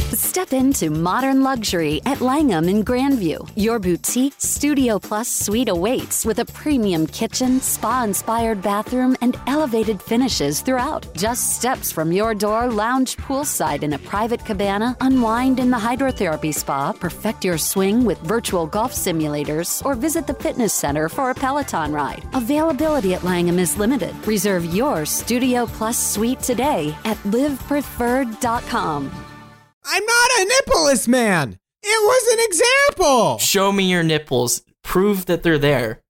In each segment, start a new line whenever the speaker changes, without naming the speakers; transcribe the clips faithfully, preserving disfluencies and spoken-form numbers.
Step into modern luxury at Langham in Grandview. Your boutique Studio Plus suite awaits with a premium kitchen, spa-inspired bathroom, and elevated finishes throughout. Just steps from your door, lounge poolside in a private cabana, unwind in the hydrotherapy spa, perfect your swing with virtual golf simulators, or visit the fitness center for a Peloton ride. Availability at Langham is limited. Reserve your Studio Plus suite today at live preferred dot com.
I'm not a nippleless man. It was an example.
Show me your nipples. Prove that they're there.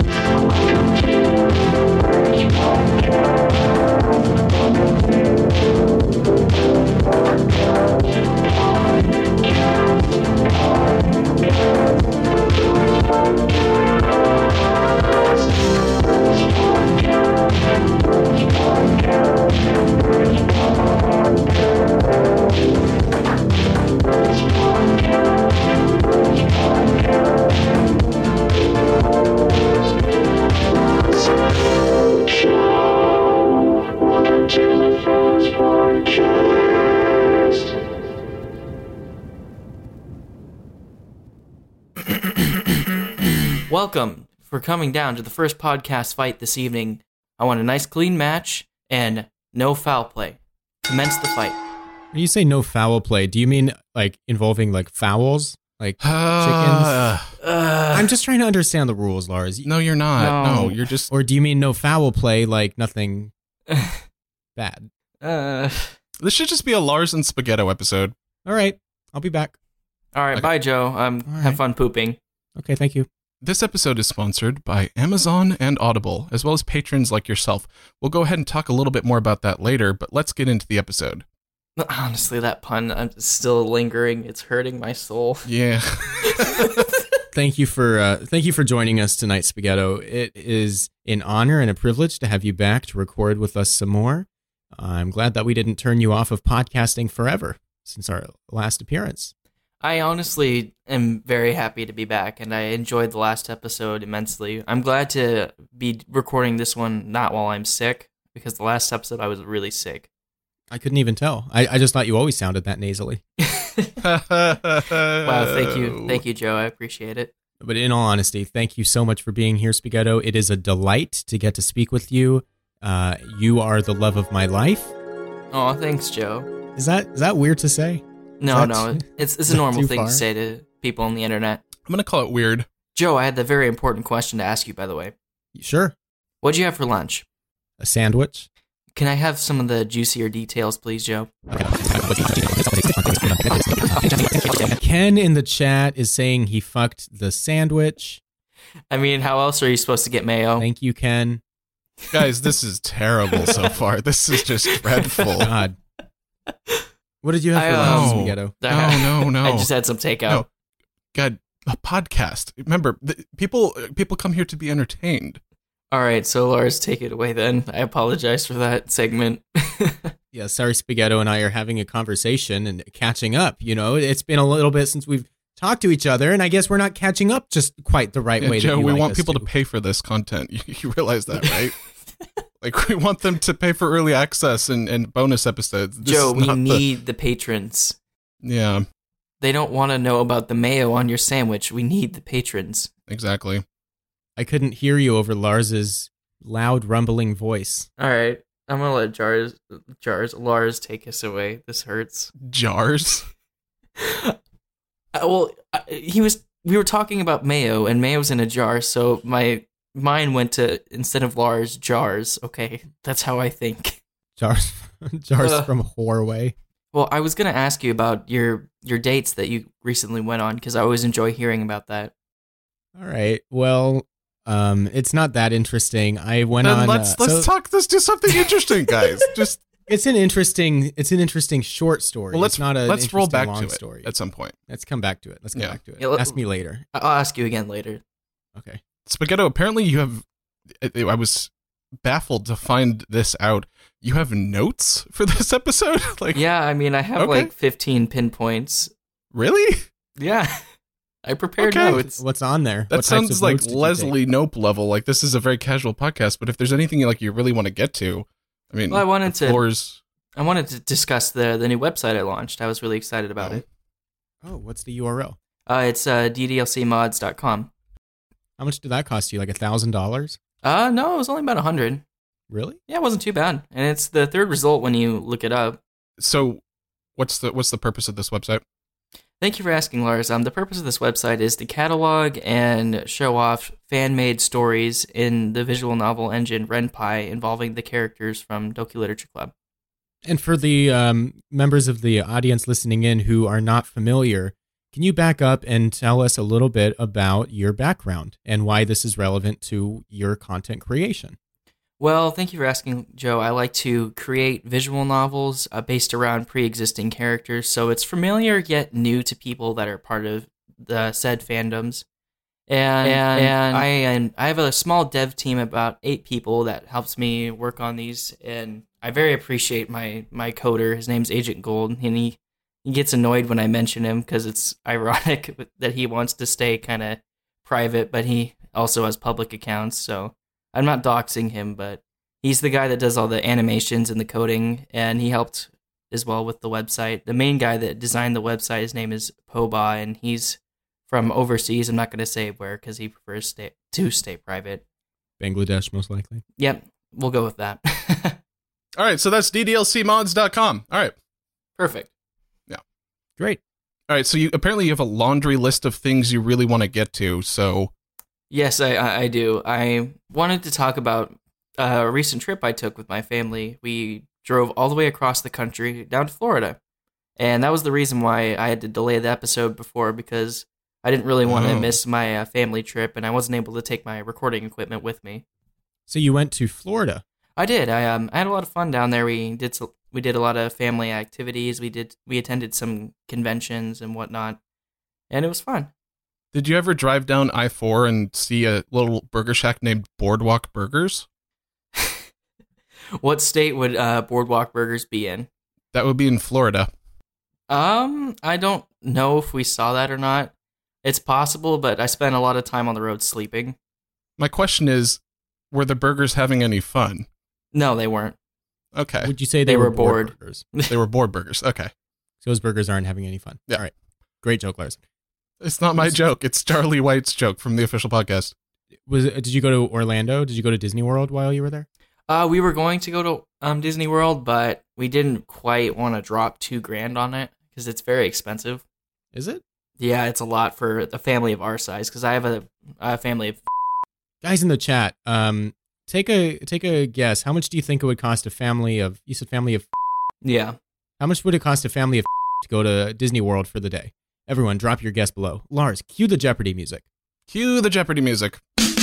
Welcome for coming down to the first podcast fight this evening. I want a nice clean match and no foul play. Commence the fight.
When you say no foul play, do you mean like involving like fowls? Like
Uh,
chickens? Uh, I'm just trying to understand the rules, Lars.
no, you're not.
No.
No, you're just...
Or do you mean no foul play, like nothing bad?
Uh,
This should just be a Lars and Spaghetto episode.
All right, I'll be back.
all right,
Okay.
bye, Joe. Um,
All
have
right.
fun pooping.
Okay, thank you.
This episode is sponsored by Amazon and Audible, as well as patrons like yourself. We'll go ahead and talk a little bit more about that later, but let's get into the episode.
Honestly, that pun, I'm still lingering. It's hurting my soul.
Yeah.
Thank you for uh, thank you for joining us tonight, Spaghetto. It is an honor and a privilege to have you back to record with us some more. I'm glad that we didn't turn you off of podcasting forever since our last appearance.
I honestly am very happy to be back, and I enjoyed the last episode immensely. I'm glad to be recording this one not while I'm sick, because the last episode I was really sick.
I couldn't even tell. I, I just thought you always sounded that nasally.
Wow, thank you. Thank you, Joe. I appreciate it.
But in all honesty, thank you so much for being here, Spaghetto. It is a delight to get to speak with you. Uh, you are the love of my life.
Oh, thanks, Joe.
Is that is that weird to say?
No,
that
no,
too-
it's it's
is
a
that
normal
too
thing
far?
to say to people on the internet.
I'm going to call it weird.
Joe, I had the very important question to ask you, by the way.
Sure.
What'd you have for lunch?
A sandwich.
Can I have some of the juicier details, please, Joe?
Ken in the chat is saying he fucked the sandwich.
I mean, how else are you supposed to get mayo?
Thank you, Ken.
Guys, this is terrible so far. This is just dreadful.
God. What did you have
I,
for
uh,
lunch,
No,
Spaghetto?
no, no, no.
I just had some takeout.
No. God, a podcast. Remember, the, people people come here to be entertained.
All right, so Lars, take it away then. I apologize for that segment.
Yeah, sorry, Spaghetto and I are having a conversation and catching up. You know, it's been a little bit since we've talked to each other, and I guess we're not catching up just quite the right
Yeah,
way.
Joe,
that you
we
like
want
us
people to
to
pay for this content. You, you realize that, right? Like, we want them to pay for early access and, and bonus episodes. This
Joe,
is
we
not the-
need the patrons.
Yeah,
They don't want to know about the mayo on your sandwich. We need the patrons.
exactly.
I couldn't hear you over Lars's loud rumbling voice.
All right, I'm gonna let Jars, Jars, Lars take us away. This hurts.
Jars?
Uh, well, uh, he was. We were talking about mayo, and mayo's in a jar. So my mind went to, instead of Lars, jars. Okay, that's how I think.
Jars, jars
Ugh.
from Horway.
Well, I was gonna ask you about your your dates that you recently went on, because I always enjoy hearing about that.
All right. Well, um, it's not that interesting. I went
Then
on.
let's
uh,
let's
so
talk. Let's do something interesting, guys. Just
It's an interesting. It's an interesting short story.
well, let's
it's not a.
let's roll back
long
to
story.
it at some point.
Let's come back to it. Let's come
Yeah.
back to it.
Yeah, let-
Ask me later.
I- I'll ask you again later.
Okay.
Spaghetto, apparently you have. I I was baffled to find this out. You have notes for this episode? Like,
Yeah, I mean, I have
Okay.
like fifteen pinpoints.
really?
Yeah, I prepared
Okay.
notes.
What's on there?
That
What types
sounds
of
like
notes did you take?
Leslie Nope level. Like, this is a very casual podcast, but if there's anything like you really want to get to, I mean,
Well, I wanted
the
to-
floor's-
I wanted to discuss the the new website I launched. I was really excited about
Oh.
it.
Oh, what's the U R L?
Uh, it's uh, d d l c mods dot com.
How much did that cost you? Like a thousand dollars?
Uh, no, it was only about a hundred.
Really?
Yeah, it wasn't too bad, and it's the third result when you look it up.
So, what's the what's the purpose of this website?
Thank you for asking, Lars. Um, the purpose of this website is to catalog and show off fan-made stories in the visual novel engine Ren'Py involving the characters from Doki Literature Club.
And for the um, members of the audience listening in who are not familiar, can you back up and tell us a little bit about your background and why this is relevant to your content creation?
Well, thank you for asking, Joe. I like to create visual novels uh, based around pre-existing characters, so it's familiar yet new to people that are part of the said fandoms. And, and, and I and I have a small dev team, about eight people, that helps me work on these, and I very appreciate my, my coder. His name's Agent Gold, and he, he gets annoyed when I mention him because it's ironic that he wants to stay kind of private, but he also has public accounts, so I'm not doxing him, but he's the guy that does all the animations and the coding, and he helped as well with the website. The main guy that designed the website, his name is Poba, and he's from overseas. I'm not going to say where because he prefers stay, to stay private.
Bangladesh, most likely.
Yep, we'll go with that.
All right, so that's d d l c mods dot com. All right.
Perfect.
Yeah.
Great.
All right, so you apparently you have a laundry list of things you really want to get to, so...
Yes, I, I, I do. I wanted to talk about a recent trip I took with my family. We drove all the way across the country down to Florida. And that was the reason why I had to delay the episode before, because I didn't really want to
Oh.
miss my uh, family trip, and I wasn't able to take my recording equipment with me.
So you went to Florida.
I did. I um I had a lot of fun down there. We did so, we did a lot of family activities. We did we attended some conventions and whatnot, and it was fun.
Did you ever drive down I four and see a little burger shack named Boardwalk Burgers?
What state would uh, Boardwalk Burgers be in?
That would be in Florida.
Um, I don't know if we saw that or not. It's possible, but I spent a lot of time on the road sleeping.
My question is, were the burgers having any fun?
No, they weren't.
Okay.
Would you say they,
They
were,
were
bored
bored.
burgers?
They were board burgers. Okay.
So those burgers aren't having any fun.
Yeah.
All right. Great joke, Lars.
It's not my joke. It's Charlie White's joke from the official podcast.
Was it, did you go to Orlando? Did you go to Disney World while you were there?
Uh, we were going to go to um Disney World, but we didn't quite want to drop two grand on it because it's very expensive.
Is it?
Yeah, it's a lot for a family of our size. Because I have a, a family of.
Guys in the chat, um, take a take a guess. How much do you think it would cost a family of? You said family of.
Yeah.
How much would it cost a family of to go to Disney World for the day? Everyone, drop your guess below. Lars, cue the Jeopardy music.
Cue the Jeopardy music.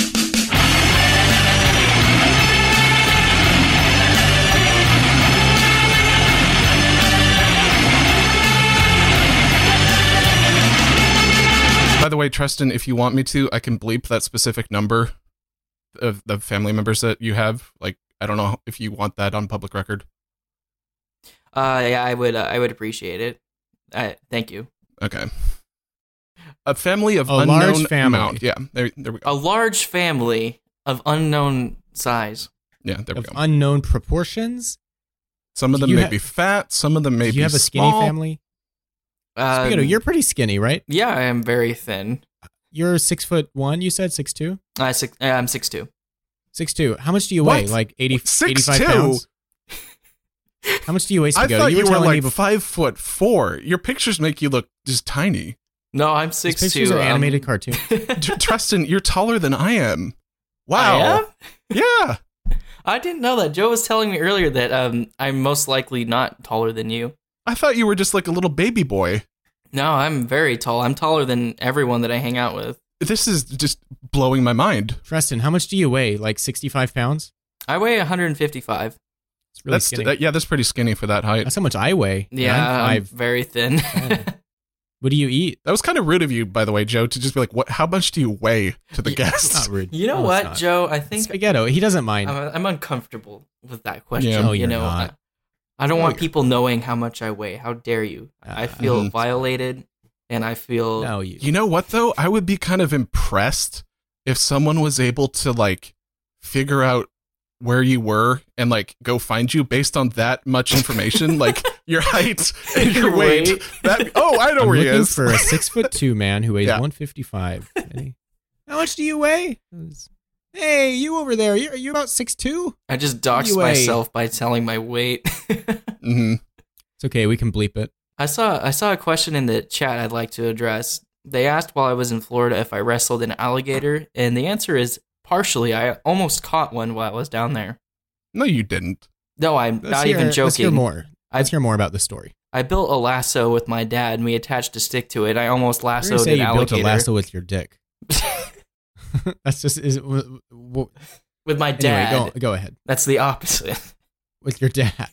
By the way, Tristan, if you want me to, I can bleep that specific number of the family members that you have. Like, I don't know if you want that on public record.
Uh, yeah, I would. Uh, I would appreciate it. Uh, thank you.
Okay. A family of
A
unknown
large family.
amount. Yeah, there, there we go.
A large family of unknown size.
Yeah, there we
Of
go.
unknown proportions.
Some of
Do
them
you
may
ha-
be fat. Some of them may
Do
be
you have a skinny
small.
family?
Uh,
Spaghetto, you're pretty skinny, right?
Yeah, I am very thin.
You're six foot one. You said six two.
I six. uh, I'm six two.
Six two. How much do you
What?
weigh? Like eighty,
Six
eighty-five
two?
pounds. How much do you weigh,
I
Spaghetto?
thought you,
were
were
telling me
like
before.
five foot four. Your pictures make you look just tiny.
No, I'm
These
six
pictures
two.
are animated cartoons.
Tr- Tristan, you're taller than I am. Wow.
I am?
Yeah.
I didn't know that. Joe was telling me earlier that um I'm most likely not taller than you.
I thought you were just like a little baby boy.
No, I'm very tall. I'm taller than everyone that I hang out with.
This is just blowing my mind.
Preston, how much do you weigh? Like sixty-five pounds?
I weigh one hundred fifty-five.
It's really
That's
skinny.
that, yeah, that's pretty skinny for that height.
That's how much I weigh. And
Yeah,
I'm
I'm
five.
very thin.
What do you eat?
That was kind of rude of you, by the way, Joe, to just be like, "What? How much do you weigh?" to the
Yeah,
It's
guests.
not rude.
You know
No, it's
what,
not.
Joe? I think
Spaghetto, he doesn't mind.
I'm, I'm uncomfortable with that question.
Yeah.
No,
you
you're
know,
not.
I, I don't
No,
want
you're-
people knowing how much I weigh. How dare you? I
Uh,
feel
Mhm.
violated, and I feel
no, you.
You know what though? I would be kind of impressed if someone was able to like figure out where you were and like go find you based on that much information. Like your height and your,
Your
weight.
weight.
That, oh, I know
I'm
where he
looking
is.
for a six foot two man who weighs
Yeah.
one fifty-five. And he, how much do you weigh? Hey, you over there. You, are you about six two?
I just
What do
doxed
you weigh?
myself by telling my weight.
hmm
It's okay. We can bleep it.
I saw I saw a question in the chat I'd like to address. They asked while I was in Florida if I wrestled an alligator, and the answer is partially. I almost caught one while I was down there.
No, you didn't.
No, I'm
Let's
not
hear-
even
Let's hear
joking.
more.
I-
Let's hear more about the story.
I built a lasso with my dad, and we attached a stick to it. I almost
You're gonna
lassoed
say
an
you
alligator
built a lasso with your dick. That's just is. W- w-
with my
anyway,
dad.
go go ahead
That's the opposite.
with your dad.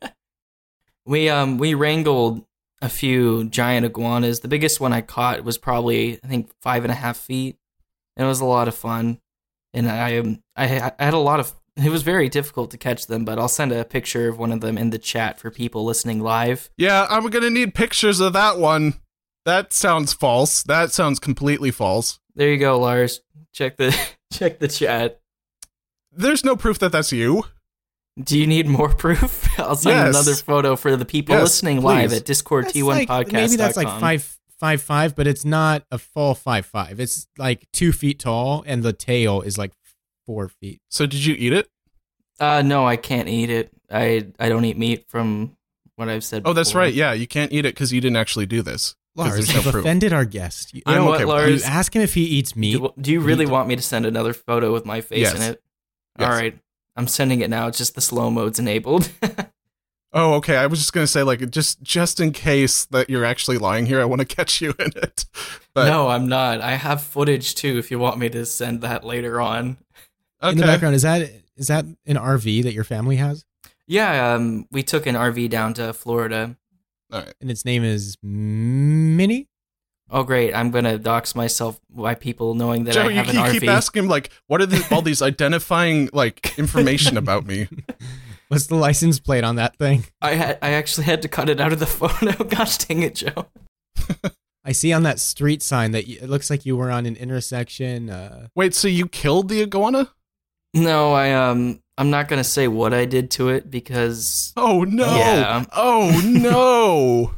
We um we wrangled a few giant iguanas. The biggest one I caught was probably I think five and a half feet, and it was a lot of fun. And I um I, I had a lot of. It was very difficult to catch them, but I'll send a picture of one of them in the chat for people listening live.
Yeah, I'm going to need pictures of that one. That sounds false. That sounds completely false.
There you go, Lars. Check the check the chat.
There's no proof that that's you.
Do you need more proof? I'll send
Yes.
another photo for the people
Yes,
listening live
please.
at Discord
That's
T one
like-
podcast.
Maybe that's like five five five, but it's not a full five five. It's like two feet tall, and the tail is like four feet.
So did you eat it?
Uh, no, I can't eat it. I I don't eat meat from what I've said.
Oh, that's
before.
right. Yeah, you can't eat it because you didn't actually do this. 'Cause
Lars,
there's no
you've
proof.
offended our guest. You,
You know
I'm
what,
okay with that.
you
Lars?
ask him if he eats meat.
Do, do you really
He-
want me to send another photo with my face
Yes.
in it?
Yes.
All right, I'm sending it now. It's just the slow mode's enabled.
Oh, okay. I was just gonna say, like, just just in case that you're actually lying here, I want to catch you in it. But
No, I'm not. I have footage too. If you want me to send that later on.
okay.
In the background, is that is that an R V that your family has?
Yeah, um, we took an R V down to Florida.
All right.
And its name is Minnie?
Oh, great! I'm gonna dox myself by people knowing that
Joe,
I
you,
have an
you
R V.
keep asking him, like, what are the, all these identifying like information about me?
What's the license plate on that thing?
I had I actually had to cut it out of the photo. Gosh dang it, Joe.
I see on that street sign that y- it looks like you were on an intersection. Uh,
Wait, so you killed the iguana?
No, I um, I'm not gonna say what I did to it because
Oh no!
Yeah.
Oh no!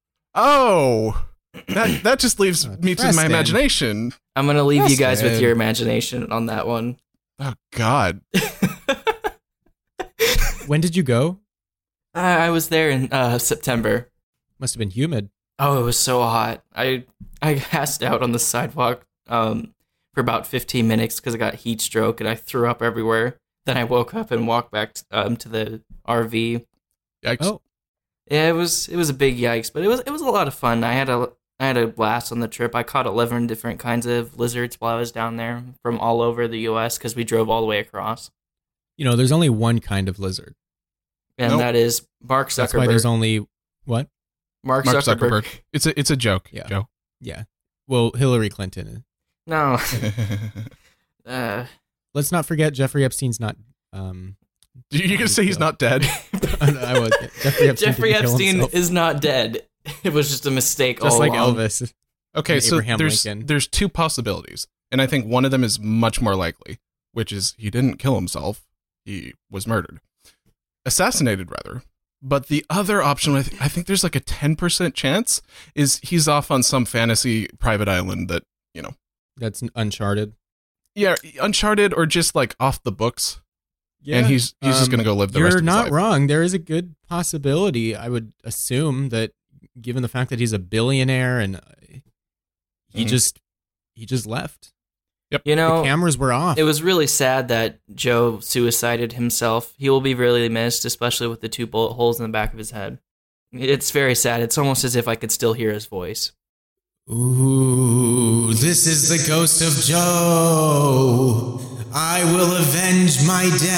Oh, that that just leaves
Oh,
me to my
Preston.
imagination.
I'm gonna leave you guys with
Preston.
your imagination on that one.
Oh God!
when did you go?
I I was there in uh, September.
Must have been humid.
Oh, it was so hot. I I passed out on the sidewalk um, for about fifteen minutes because I got heat stroke and I threw up everywhere. Then I woke up and walked back um, to the R V.
Yikes.
Oh,
Yeah, it was it was a big yikes, but it was it was a lot of fun. I had a I had a blast on the trip. I caught eleven different kinds of lizards while I was down there from all over the U S because we drove all the way across.
you know, there's only one kind of lizard.
And
Nope.
that is Mark
That's why
Zuckerberg.
there's only what?
Mark,
Mark
Zuckerberg.
Zuckerberg. It's a it's a joke,
Yeah.
Joe.
Yeah. Well, Hillary Clinton.
No. Uh,
Let's not forget Jeffrey Epstein's not. Um,
You gonna say he's not dead?
I was Jeffrey Epstein.
Jeffrey
didn't kill
Epstein
himself.
is not dead. It was just a mistake
just
all
like
along.
Elvis.
Okay,
And
so
Abraham
there's
Lincoln.
there's two possibilities, and I think one of them is much more likely, which is he didn't kill himself; he was murdered, assassinated rather. But the other option, I, th- I think there's like a ten percent chance, is he's off on some fantasy private island that you know,
That's Uncharted.
yeah, Uncharted or just like off the books, and he's he's just
Um,
gonna go live the
You're
rest of his
not
life.
wrong. There is a good possibility. I would assume that, given the fact that he's a billionaire and uh, he
Mhm.
just he just left.
You know,
the cameras were off.
it was really sad that Joe suicided himself. He will be really missed, especially with the two bullet holes in the back of his head. It's very sad. It's almost as if I could still hear his voice.
Ooh, this is the ghost of Joe. I will avenge my death.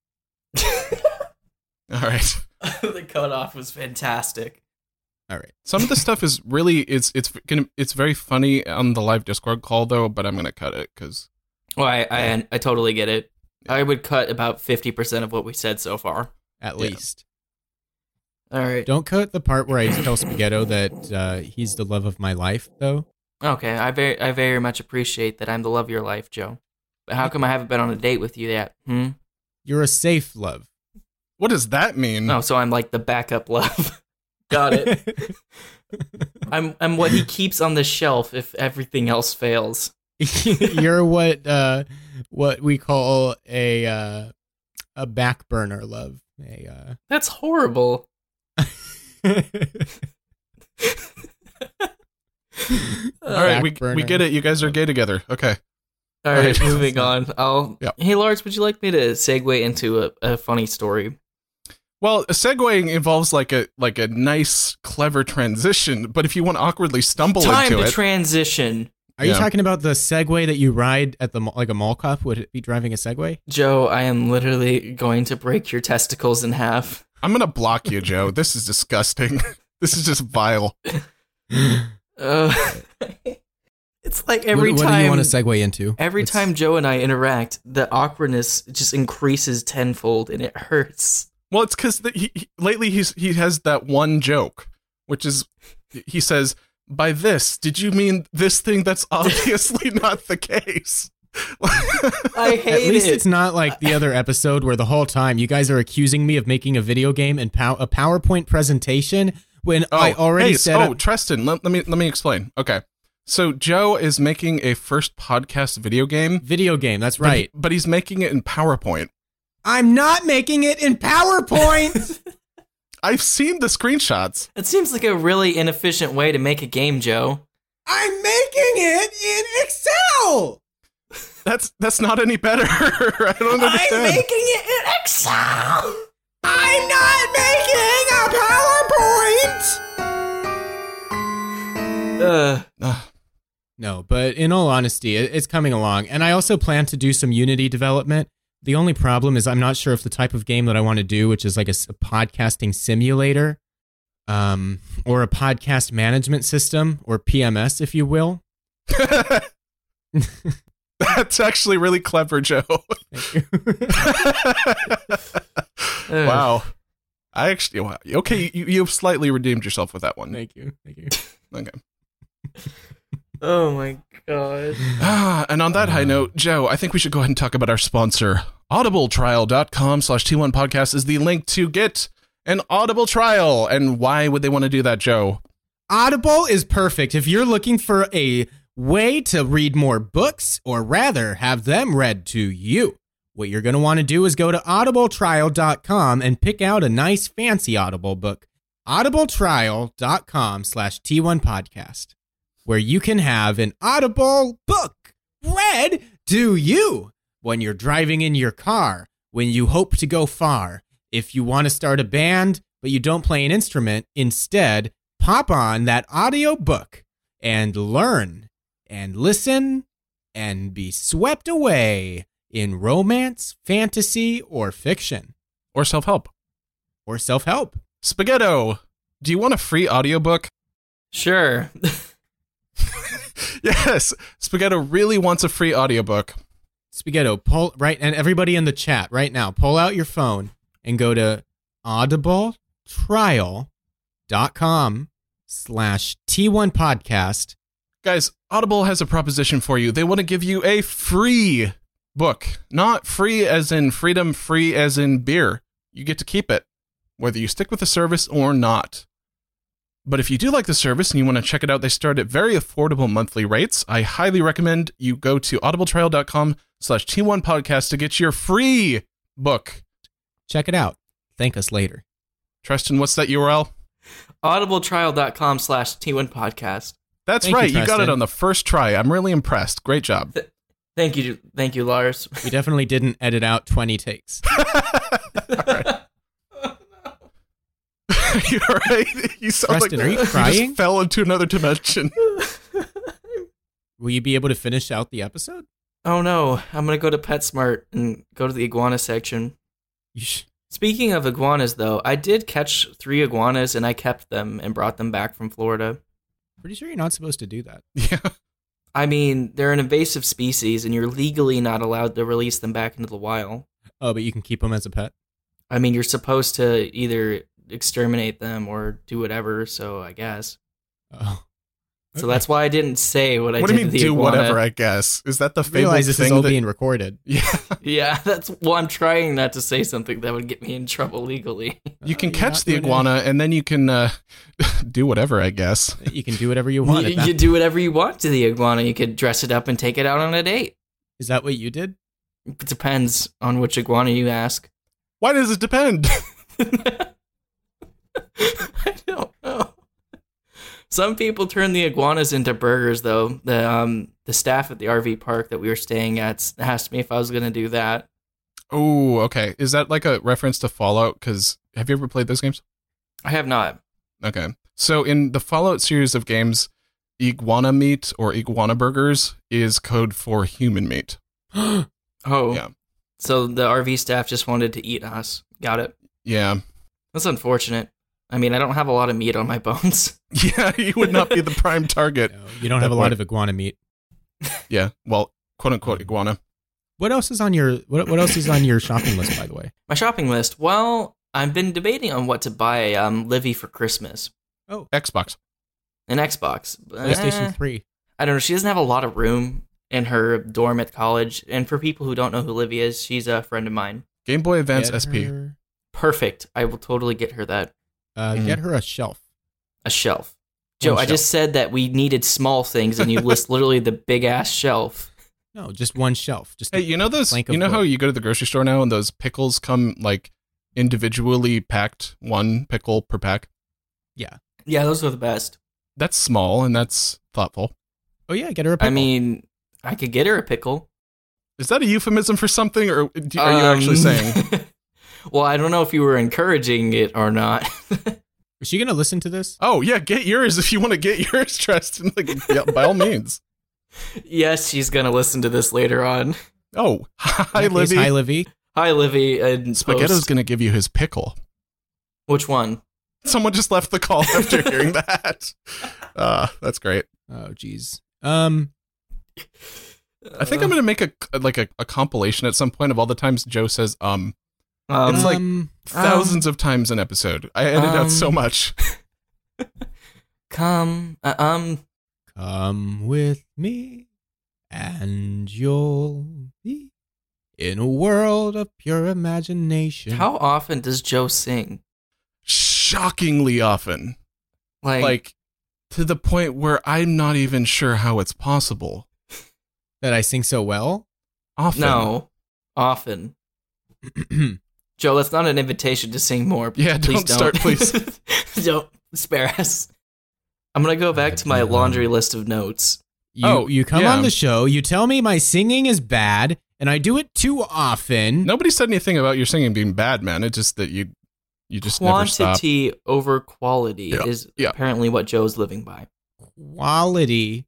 All right.
The cutoff was fantastic.
All right.
Some of the stuff is really it's it's gonna it's very funny on the live Discord call though, but I'm gonna cut it because
Well, I, I I totally get it. I would cut about fifty percent of what we said so far.
At
Yeah.
least.
All right.
Don't cut the part where I tell Spaghetto that uh, he's the love of my life, though.
Okay, I very I very much appreciate that I'm the love of your life, Joe. But how come I haven't been on a date with you yet? Hmm?
You're a safe love.
what does that mean?
No, so I'm like the backup love. Got it. I'm I'm what he keeps on the shelf if everything else fails.
You're what uh, what we call a uh, a back burner love. A uh...
That's horrible.
All right, we
burner.
we get it. You guys are gay together. Okay.
All right,
Right.
moving on. I'll.
Yep.
Hey, Lars, would you like me to segue into a, a funny story?
Well, segueing involves like a like a nice, clever transition. But if you want to awkwardly stumble
Time
into
to
it,
transition.
Are you
Yeah.
talking about the Segway that you ride at the mall, like a mall cop? Would it be driving a Segway?
Joe, I am literally going to break your testicles in half.
I'm gonna block you, Joe. This is disgusting. This is just vile.
Uh, it's like every
what,
time.
What do you want to segue into?
Every
What's-
time Joe and I interact, the awkwardness just increases tenfold, and it hurts.
Well, it's because he, he, lately he's he has that one joke, which is he says, "By this, did you mean this thing that's obviously not the case?"
I hate
At least
it.
it's not like the other episode where the whole time you guys are accusing me of making a video game and pow- a PowerPoint presentation when I already
hey,
said.
Oh,
up-
Tristan, let, let me let me explain. Okay, so Joe is making a first podcast video game.
video game. That's
but he-
right.
but he's making it in PowerPoint.
I'm not making it in PowerPoint.
I've seen the screenshots.
It seems like a really inefficient way to make a game, Joe.
I'm making it in Excel.
That's that's not any better. I don't understand.
making it in Excel.
I'm not making a PowerPoint.
Uh,
Ugh.
No, but in all honesty, it- it's coming along. And I also plan to do some Unity development. The only problem is I'm not sure if the type of game that I want to do, which is like a, s- a podcasting simulator, um, or a podcast management system, or P M S, if you will.
That's actually really clever, Joe.
Thank you.
uh,
Wow. I actually wow. Okay. You you've slightly redeemed yourself with that one.
Thank you. Thank you.
Okay.
Oh my god.
Ah, and on that high note, Joe, I think we should go ahead and talk about our sponsor. audibletrial.com slash T1 podcast is the link to get an Audible trial. And why would they want to do that, Joe?
Audible is perfect if you're looking for a way to read more books, or rather have them read to you. What you're going to want to do is go to audible trial dot com and pick out a nice fancy Audible book. audibletrial.com slash T1 podcast, where you can have an Audible book read to you when you're driving in your car, when you hope to go far. If you want to start a band, but you don't play an instrument, instead, pop on that audio book and learn and listen and be swept away in romance, fantasy, or fiction,
Or self-help.
or self-help.
Spaghetto, do you want a free audiobook?
Sure.
Yes. Spaghetto really wants a free audiobook.
Spaghetto, pull right, and everybody in the chat right now, pull out your phone and go to audibletrial.com slash T1 podcast.
Guys, Audible has a proposition for you. They want to give you a free book. Not free as in freedom, free as in beer. You get to keep it, whether you stick with the service or not. But if you do like the service and you want to check it out, they start at very affordable monthly rates. I highly recommend you go to audibletrial.com slash T1 podcast to get your free book.
Check it out. Thank us later.
Tristan, what's that U R L?
audibletrial.com slash T1 podcast.
That's
Thank you,
right. You, got
Tristan.
it on the first try. I'm really impressed. Great job.
Thank you. Thank you, Lars.
We definitely didn't edit out twenty takes.
You're right. You sound
Preston,
like
are you
you
crying?
just fell into another dimension.
Will you be able to finish out the episode?
Oh no, I'm gonna go to PetSmart and go to the iguana section.
You sh-
Speaking of iguanas, though, I did catch three iguanas and I kept them and brought them back from Florida.
Pretty sure you're not supposed to do that.
Yeah.
I mean, they're an invasive species and you're legally not allowed to release them back into the wild.
Oh, but you can keep them as a pet?
I mean, you're supposed to either exterminate them or do whatever, so I guess.
Oh.
So
Okay.
that's why I didn't say what I
What
did
do you
to
mean
the
do
iguana.
whatever, I guess? Is that the
I
fabled
realize this
thing
is all
that-
being recorded.
Yeah.
Yeah, that's well. I'm trying not to say something that would get me in trouble legally.
You
Oh,
can
you're
catch
not
the
doing
iguana and then you can uh, do whatever, I guess.
it. You can do whatever you want.
You,
at that
you do whatever you want to the iguana. You could dress it up and take it out on a date.
Is that what you did?
It depends on which iguana you ask.
Why does it depend?
I don't know. Some people turn the iguanas into burgers, though. The um the staff at the R V park that we were staying at asked me if I was going to do that.
Oh, okay. Is that like a reference to Fallout? Because have you ever played those games?
I have not.
Okay. So in the Fallout series of games, iguana meat or iguana burgers is code for human meat.
Oh,
Yeah.
So the R V staff just wanted to eat us. Got it.
Yeah.
That's unfortunate. I mean, I don't have a lot of meat on my bones.
Yeah, you would not be the prime target.
No, you don't have a
That
lot
point.
of iguana meat.
Yeah. Well, quote unquote iguana.
What else is on your what, what else is on your shopping list, by the way?
My shopping list. Well, I've been debating on what to buy um, Livy for Christmas.
Xbox.
An Xbox.
PlayStation
Eh,
three.
I don't know. She doesn't have a lot of room in her dorm at college. And for people who don't know who Livy is, she's a friend of mine.
Game Boy Advance
Get
S P.
her-
Perfect. I will totally get her that.
Uh,
Mhm.
Get her a shelf.
A shelf. Joe,
One
I
shelf.
just said that we needed small things, and you list literally the big ass shelf.
No, just one shelf. Just
Hey, you know those?
plank of
You know how
wood.
you go to the grocery store now and those pickles come like individually packed, one pickle per pack?
yeah.
Yeah, those are the best.
That's small and that's thoughtful.
Oh yeah, get her a pickle.
I mean, I could get her a pickle.
Is that a euphemism for something, or do- are you
Um,
actually saying?
Well, I don't know if you were encouraging it or not.
is she gonna listen to this?
Oh yeah, get yours if you want to get yours dressed. In like, yeah, by all means.
Yes, she's gonna listen to this later on.
Oh, hi,
In that case,
Libby.
Hi, Livy.
Hi, Livy. And
Spaghetto's
post.
gonna give you his pickle.
Which one?
Someone just left the call after hearing that. Uh, that's great.
Oh jeez. Um.
I think I'm gonna make a like a, a compilation at some point of all the times Joe says um
Um,
It's like-
um,
thousands of times an episode. I edit
Um,
out so much.
come. Uh, um.
Come with me, and you'll be in a world of pure imagination.
How often does Joe sing?
Shockingly often.
Like,
Like to the point where I'm not even sure how it's possible.
that I sing so well?
Often.
no, often. Joe, that's not an invitation to sing more.
Yeah,
Please
don't start, please.
Don't spare us. I'm gonna go back to my laundry list of notes.
You,
Oh,
you come
yeah.
on the show, you tell me my singing is bad, and I do it too often.
Nobody said anything about your singing being bad, man. It's just that you you just never stop.
Quantity over quality
Yeah,
is
yeah.
apparently what Joe's living by.
Quality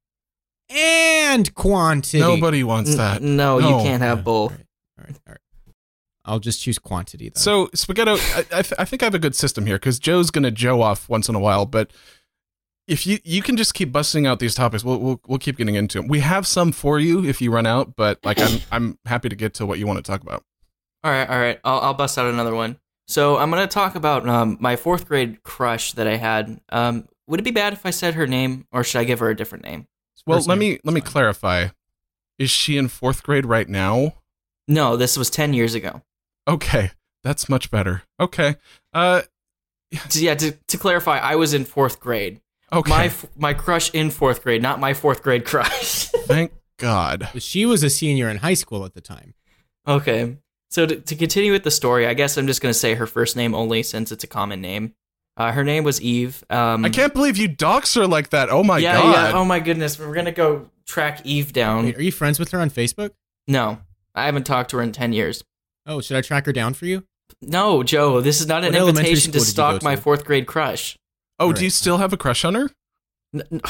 and quantity.
Nobody wants
N-
that.
No,
No.
you can't have
All
both.
right, all right, all right. I'll just choose quantity then.
So, Spaghetto, I, I, th- I think I have a good system here because Joe's going to Joe off once in a while, but if you you can just keep busting out these topics, we'll we'll, we'll keep getting into them. We have some for you if you run out, but like I'm I'm happy to get to what you want to talk about.
All right, all right. I'll, I'll bust out another one. So I'm gonna talk about um, my fourth grade crush that I had. Um, would it be bad if I said her name, or should I give her a different name?
Well,
First
let
name,
me let me
it's fine.
clarify. Is she in fourth grade right now?
No, this was ten years ago.
Okay, that's much better. Okay, uh,
So, yeah, to, to clarify, I was in fourth grade.
okay.
My f- my crush in fourth grade, not my fourth grade crush.
Thank God.
She was a senior in high school at the time.
Okay. So to, to continue with the story, I guess I'm just going to say her first name only since it's a common name. Uh, her name was Eve. Um,
I can't believe you dox her like that. Oh my
yeah,
God.
yeah. Oh my goodness. We're going to go track Eve down.
Wait, are you friends with her on Facebook?
No, I haven't talked to her in ten years.
Oh, should I track her down for you?
No, Joe, this is not an
What elementary
invitation to
school did you go
stalk my
to?
fourth grade crush.
oh,
All
do you
right.
still have a crush on her?
N- n-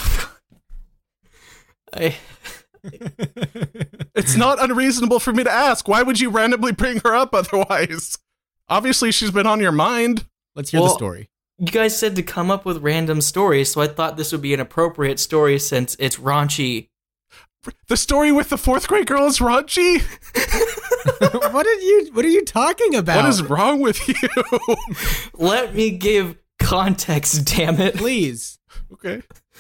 I,
It's not unreasonable for me to ask. Why would you randomly bring her up otherwise? Obviously, she's been on your mind.
Let's hear
Well-
the story.
you guys said to come up with random stories, so I thought this would be an appropriate story since it's raunchy.
The story with the fourth grade girl is raunchy?
what are you What are you talking about?
What is wrong with you?
Let me give context, damn it.
Please.
Okay.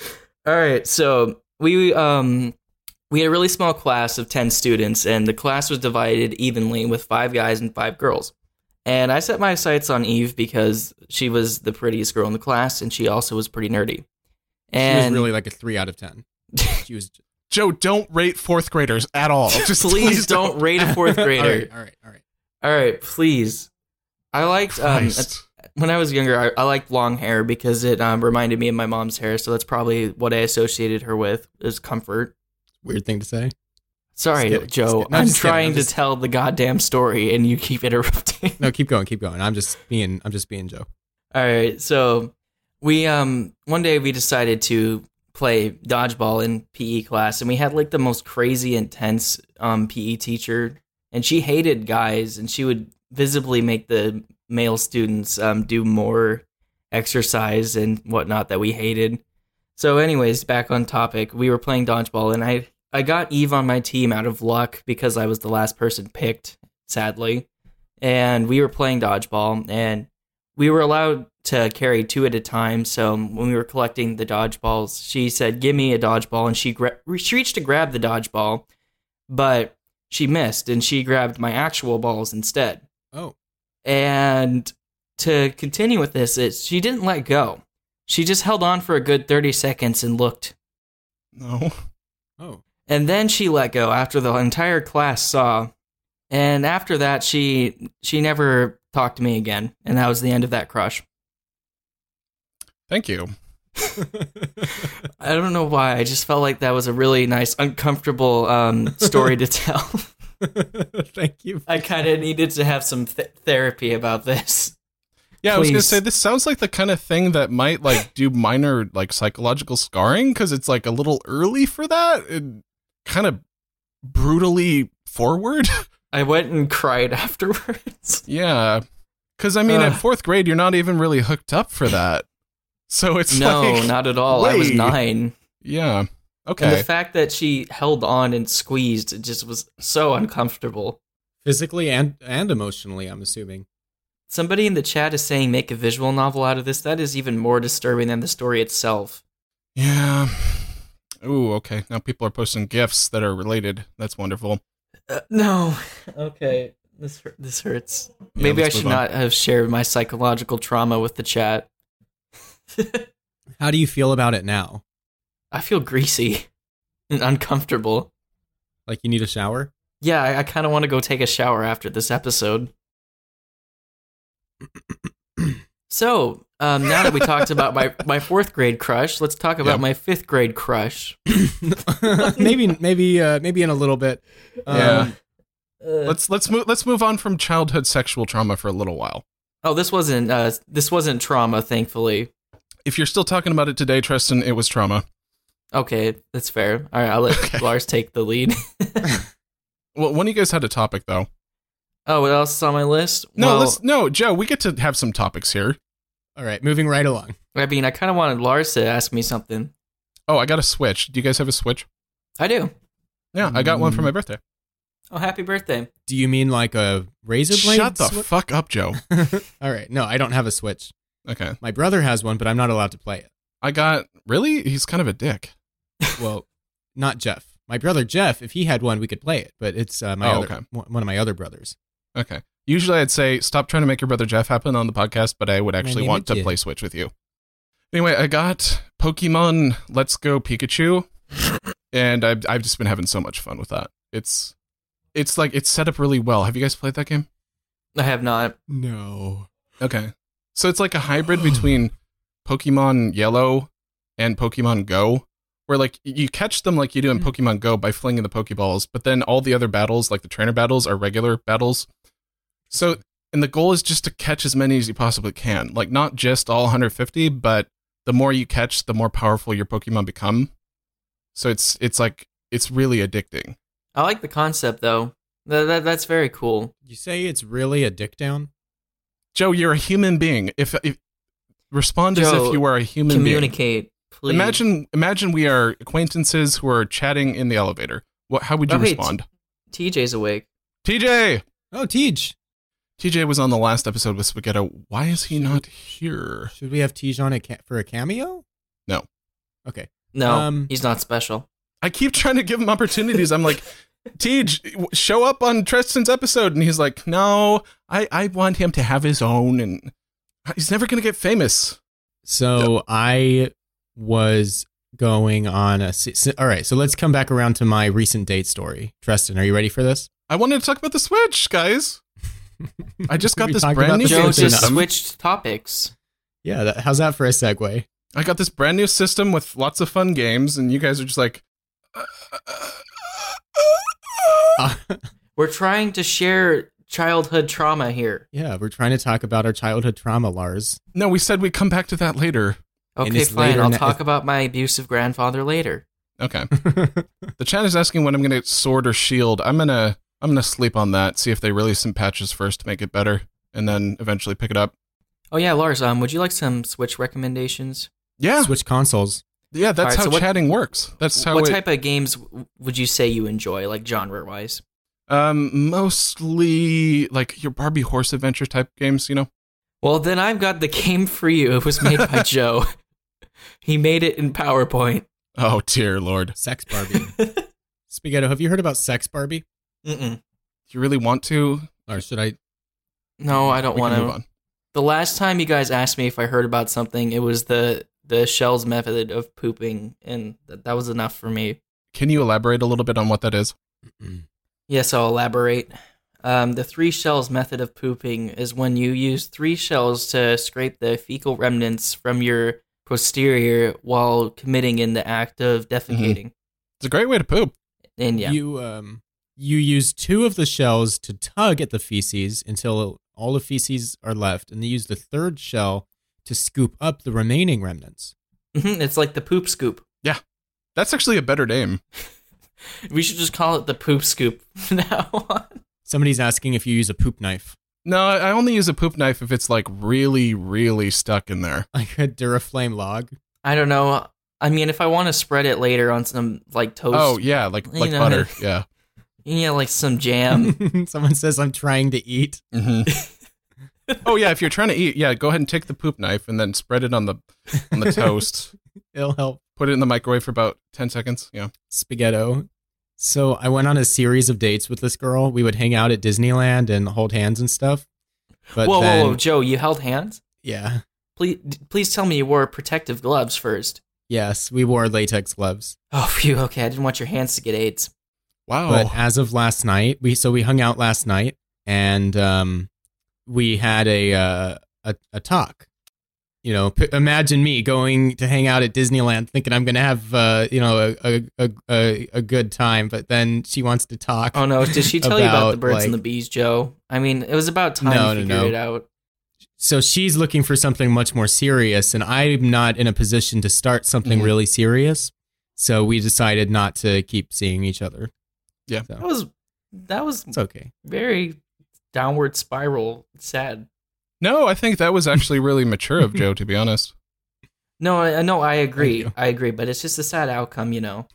All right, so we um we had a really small class of ten students, and the class was divided evenly with five guys and five girls. And I set my sights on Eve because she was the prettiest girl in the class, and she also was pretty nerdy. And
She was really like a three out of ten. She was.
Joe, don't rate fourth graders at all. Just
please don't rate a fourth grader.
all right, all right, all right.
All right, please. I liked um,
Christ.
when I was younger. I, I liked long hair because it um, reminded me of my mom's hair. So that's probably what I associated her with is comfort.
Weird thing to say.
Sorry,
Just kidding,
Joe.
just kidding. No,
I'm
just kidding.
trying
I'm
to
just-
tell the goddamn story, and you keep interrupting.
No, keep going, keep going. I'm just being, I'm just being Joe.
All right, so we um one day we decided to play dodgeball in P E class, and we had like the most crazy intense um P E teacher, and she hated guys, and she would visibly make the male students um do more exercise and whatnot that we hated. So anyways, back on topic, we were playing dodgeball, and I I got Eve on my team out of luck because I was the last person picked, sadly. And we were playing dodgeball, and we were allowed to carry two at a time. So when we were collecting the dodgeballs, she said, "Give me a dodgeball," and she, gra- she reached to grab the dodgeball, but she missed, and she grabbed my actual balls instead.
Oh,
And to continue with this, it, she didn't let go. She just held on for a good thirty seconds and looked.
No.
oh.
And then she let go after the entire class saw. And after that, she she never talked to me again. And that was the end of that crush.
Thank you.
I don't know why. I just felt like that was a really nice, uncomfortable um, story to tell.
Thank you.
I kind of needed to have some th- therapy about this.
Yeah, I was gonna
Please.
say this sounds like the kind of thing that might like do minor like psychological scarring because it's like a little early for that and kind of brutally forward.
I went and cried afterwards.
Yeah, because I mean, at
Ugh.
fourth grade, you're not even really hooked up for that. So it's
No,
like,
not at all. I was
wait.
nine.
Yeah.
And
Okay.
the fact that she held on and squeezed, it just was so uncomfortable.
Physically and and emotionally, I'm assuming.
Somebody in the chat is saying make a visual novel out of this. That is even more disturbing than the story itself.
Yeah. Ooh. Okay. Now people are posting GIFs that are related. That's wonderful.
Uh, no. Okay. This hurt- this hurts.
Yeah,
Maybe I
let's
should
move on.
not have shared my psychological trauma with the chat.
How do you feel about it now?
I feel greasy and uncomfortable.
Like you need a shower?
Yeah, I, I kind of want to go take a shower after this episode. So, um, now that we talked about my, my fourth grade crush, let's talk about
Yeah.
my fifth grade crush.
maybe, maybe, uh, maybe in a little bit. Um,
Yeah.
Uh,
Let's let's move let's move on from childhood sexual trauma for a little while.
oh, this wasn't uh, this wasn't trauma, thankfully.
If you're still talking about it today, Tristan, it was trauma.
Okay, that's fair. All right, I'll let
Okay.
Lars take the lead.
Well, one of you guys had a topic though.
Oh, what else is on my list?
No,
well,
let's no, Joe. We get to have some topics here.
All right, moving right along.
I mean, I kind of wanted Lars to ask me something.
Oh, I got a Switch. Do you guys have a Switch?
I do.
Yeah, I got one for my birthday.
Oh, happy birthday.
Do you mean like a razor blade?
Shut the
Swi-
fuck up, Joe.
All right, no, I don't have a Switch.
Okay,
My brother has one, but I'm not allowed to play it.
I got really. He's kind of a dick.
Well, not Jeff. My brother Jeff, if he had one, we could play it. But it's uh, my
Oh,
other,
okay.
one of my other brothers.
Okay. Usually, I'd say stop trying to make your brother Jeff happen on the podcast, but I would actually
name
want
is
to
Jeff.
play Switch with you. Anyway, I got Pokemon Let's Go Pikachu, and I've I've just been having so much fun with that. It's it's like it's set up really well. Have you guys played that game?
I have not.
No.
Okay. So it's like a hybrid between Pokemon Yellow and Pokemon Go, where like you catch them like you do in Pokemon Go by flinging the Pokeballs, but then all the other battles, like the trainer battles, are regular battles. So, and the goal is just to catch as many as you possibly can. Like not just all one hundred fifty, but the more you catch, the more powerful your Pokemon become. So it's it's like it's really addicting.
I like the concept, though. That, that That's very cool.
You say it's really a dick down?
Joe, you're a human being. If, if respond as
Joe,
if you were a human being.
Communicate, please.
Imagine, imagine we are acquaintances who are chatting in the elevator. What? How would you
Oh, hey,
respond?
T J's awake.
T J,
Oh, Tej.
T J was on the last episode with Spaghetto. Why is he not here?
Should we have Tej on a ca- for a cameo?
No.
Okay.
No,
Um,
he's not special.
I keep trying to give him opportunities. I'm like, Tej, show up on Tristan's episode. And he's like, no, I, I want him to have his own. And he's never going to get famous.
So I was going on a. So, all right, so let's come back around to my recent date story. Tristan, are you ready for this?
I wanted to talk about the Switch, guys. I just got
We
this
talked
brand
about
new
the
Joe
Switch
just
system.
switched topics.
Yeah, that, how's that for a segue?
I got this brand new system with lots of fun games, and you guys are just like,
Uh,
We're trying to share childhood trauma here.
yeah, we're trying to talk about our childhood trauma, Lars.
no, we said we'd come back to that later.
And
Okay,
it's
fine.
later
I'll
na-
talk about my abusive grandfather later.
Okay. The chat is asking when I'm gonna get sword or shield. I'm gonna I'm gonna sleep on that. See if they release some patches first to make it better, and then eventually pick it up.
Oh yeah, Lars. Um, would you like some Switch recommendations?
Yeah,
Switch consoles.
yeah. That's
Alright,
how
so what-
chatting works. That's how
what
it.
type of games w- would you say you enjoy, like genre wise?
Um, mostly like your Barbie horse adventure type games. You know.
Well, then I've got the game for you. It was made by Joe. He made it in PowerPoint.
Oh dear lord.
Sex Barbie. Spaghetto, have you heard about Sex Barbie?
Mm-mm.
You really want to?
Or should I?
No, I don't
We can
want
move
to.
on.
The last time you guys asked me if I heard about something, it was the the shell's method of pooping, and th- that was enough for me.
Can you elaborate a little bit on what that is?
Yes, I'll elaborate. Um, the three shells method of pooping is when you use three shells to scrape the fecal remnants from your posterior while committing in the act of defecating.
It's a great way to poop.
And yeah,
You um you use two of the shells to tug at the feces until all the feces are left, and then use the third shell to scoop up the remaining remnants.
Mhm, it's like the poop scoop.
That's actually a better name.
We should just call it the poop scoop from now on.
Somebody's asking if you use a poop knife,
No, I I only use a poop knife if it's like really, really stuck in there.
like a Duraflame log.
I don't know. I mean, if I want to spread it later on some like toast,
Oh yeah, like
You
like
know,
butter. Yeah.
yeah, like some jam.
Someone says I'm trying to eat.
hmm Oh yeah, if you're trying to eat, yeah, go ahead and take the poop knife and then spread it on the on the toast.
It'll help.
Put it in the microwave for about ten seconds. Yeah.
Spaghetto. So I went on a series of dates with this girl. We would hang out at Disneyland and hold hands and stuff. But
whoa,
then,
whoa, whoa, Joe, you held hands?
yeah,
Please, please tell me you wore protective gloves first.
yes, we wore latex gloves.
Oh, phew. Okay, I didn't want your hands to get AIDS.
Wow.
But as of last night, we so we hung out last night and um, we had a uh, a, a talk. You know, p- imagine me going to hang out at Disneyland, thinking I'm going to have uh, you know a, a a a good time, but then she wants to talk.
Oh no, did she tell you about the
About,
birds and the
like-
bees, Joe? I mean, it was about time
No,
you
no,
figured
no.
it out.
So she's looking for something much more serious, and I'm not in a position to start something
Mhm.
really serious. So we decided not to keep seeing each other.
Yeah.
So
That was that was
it's okay.
very downward spiral sad.
no, I think that was actually really mature of Joe, to be honest.
No, I no, I agree.
you.
I agree, but it's just a sad outcome, you know.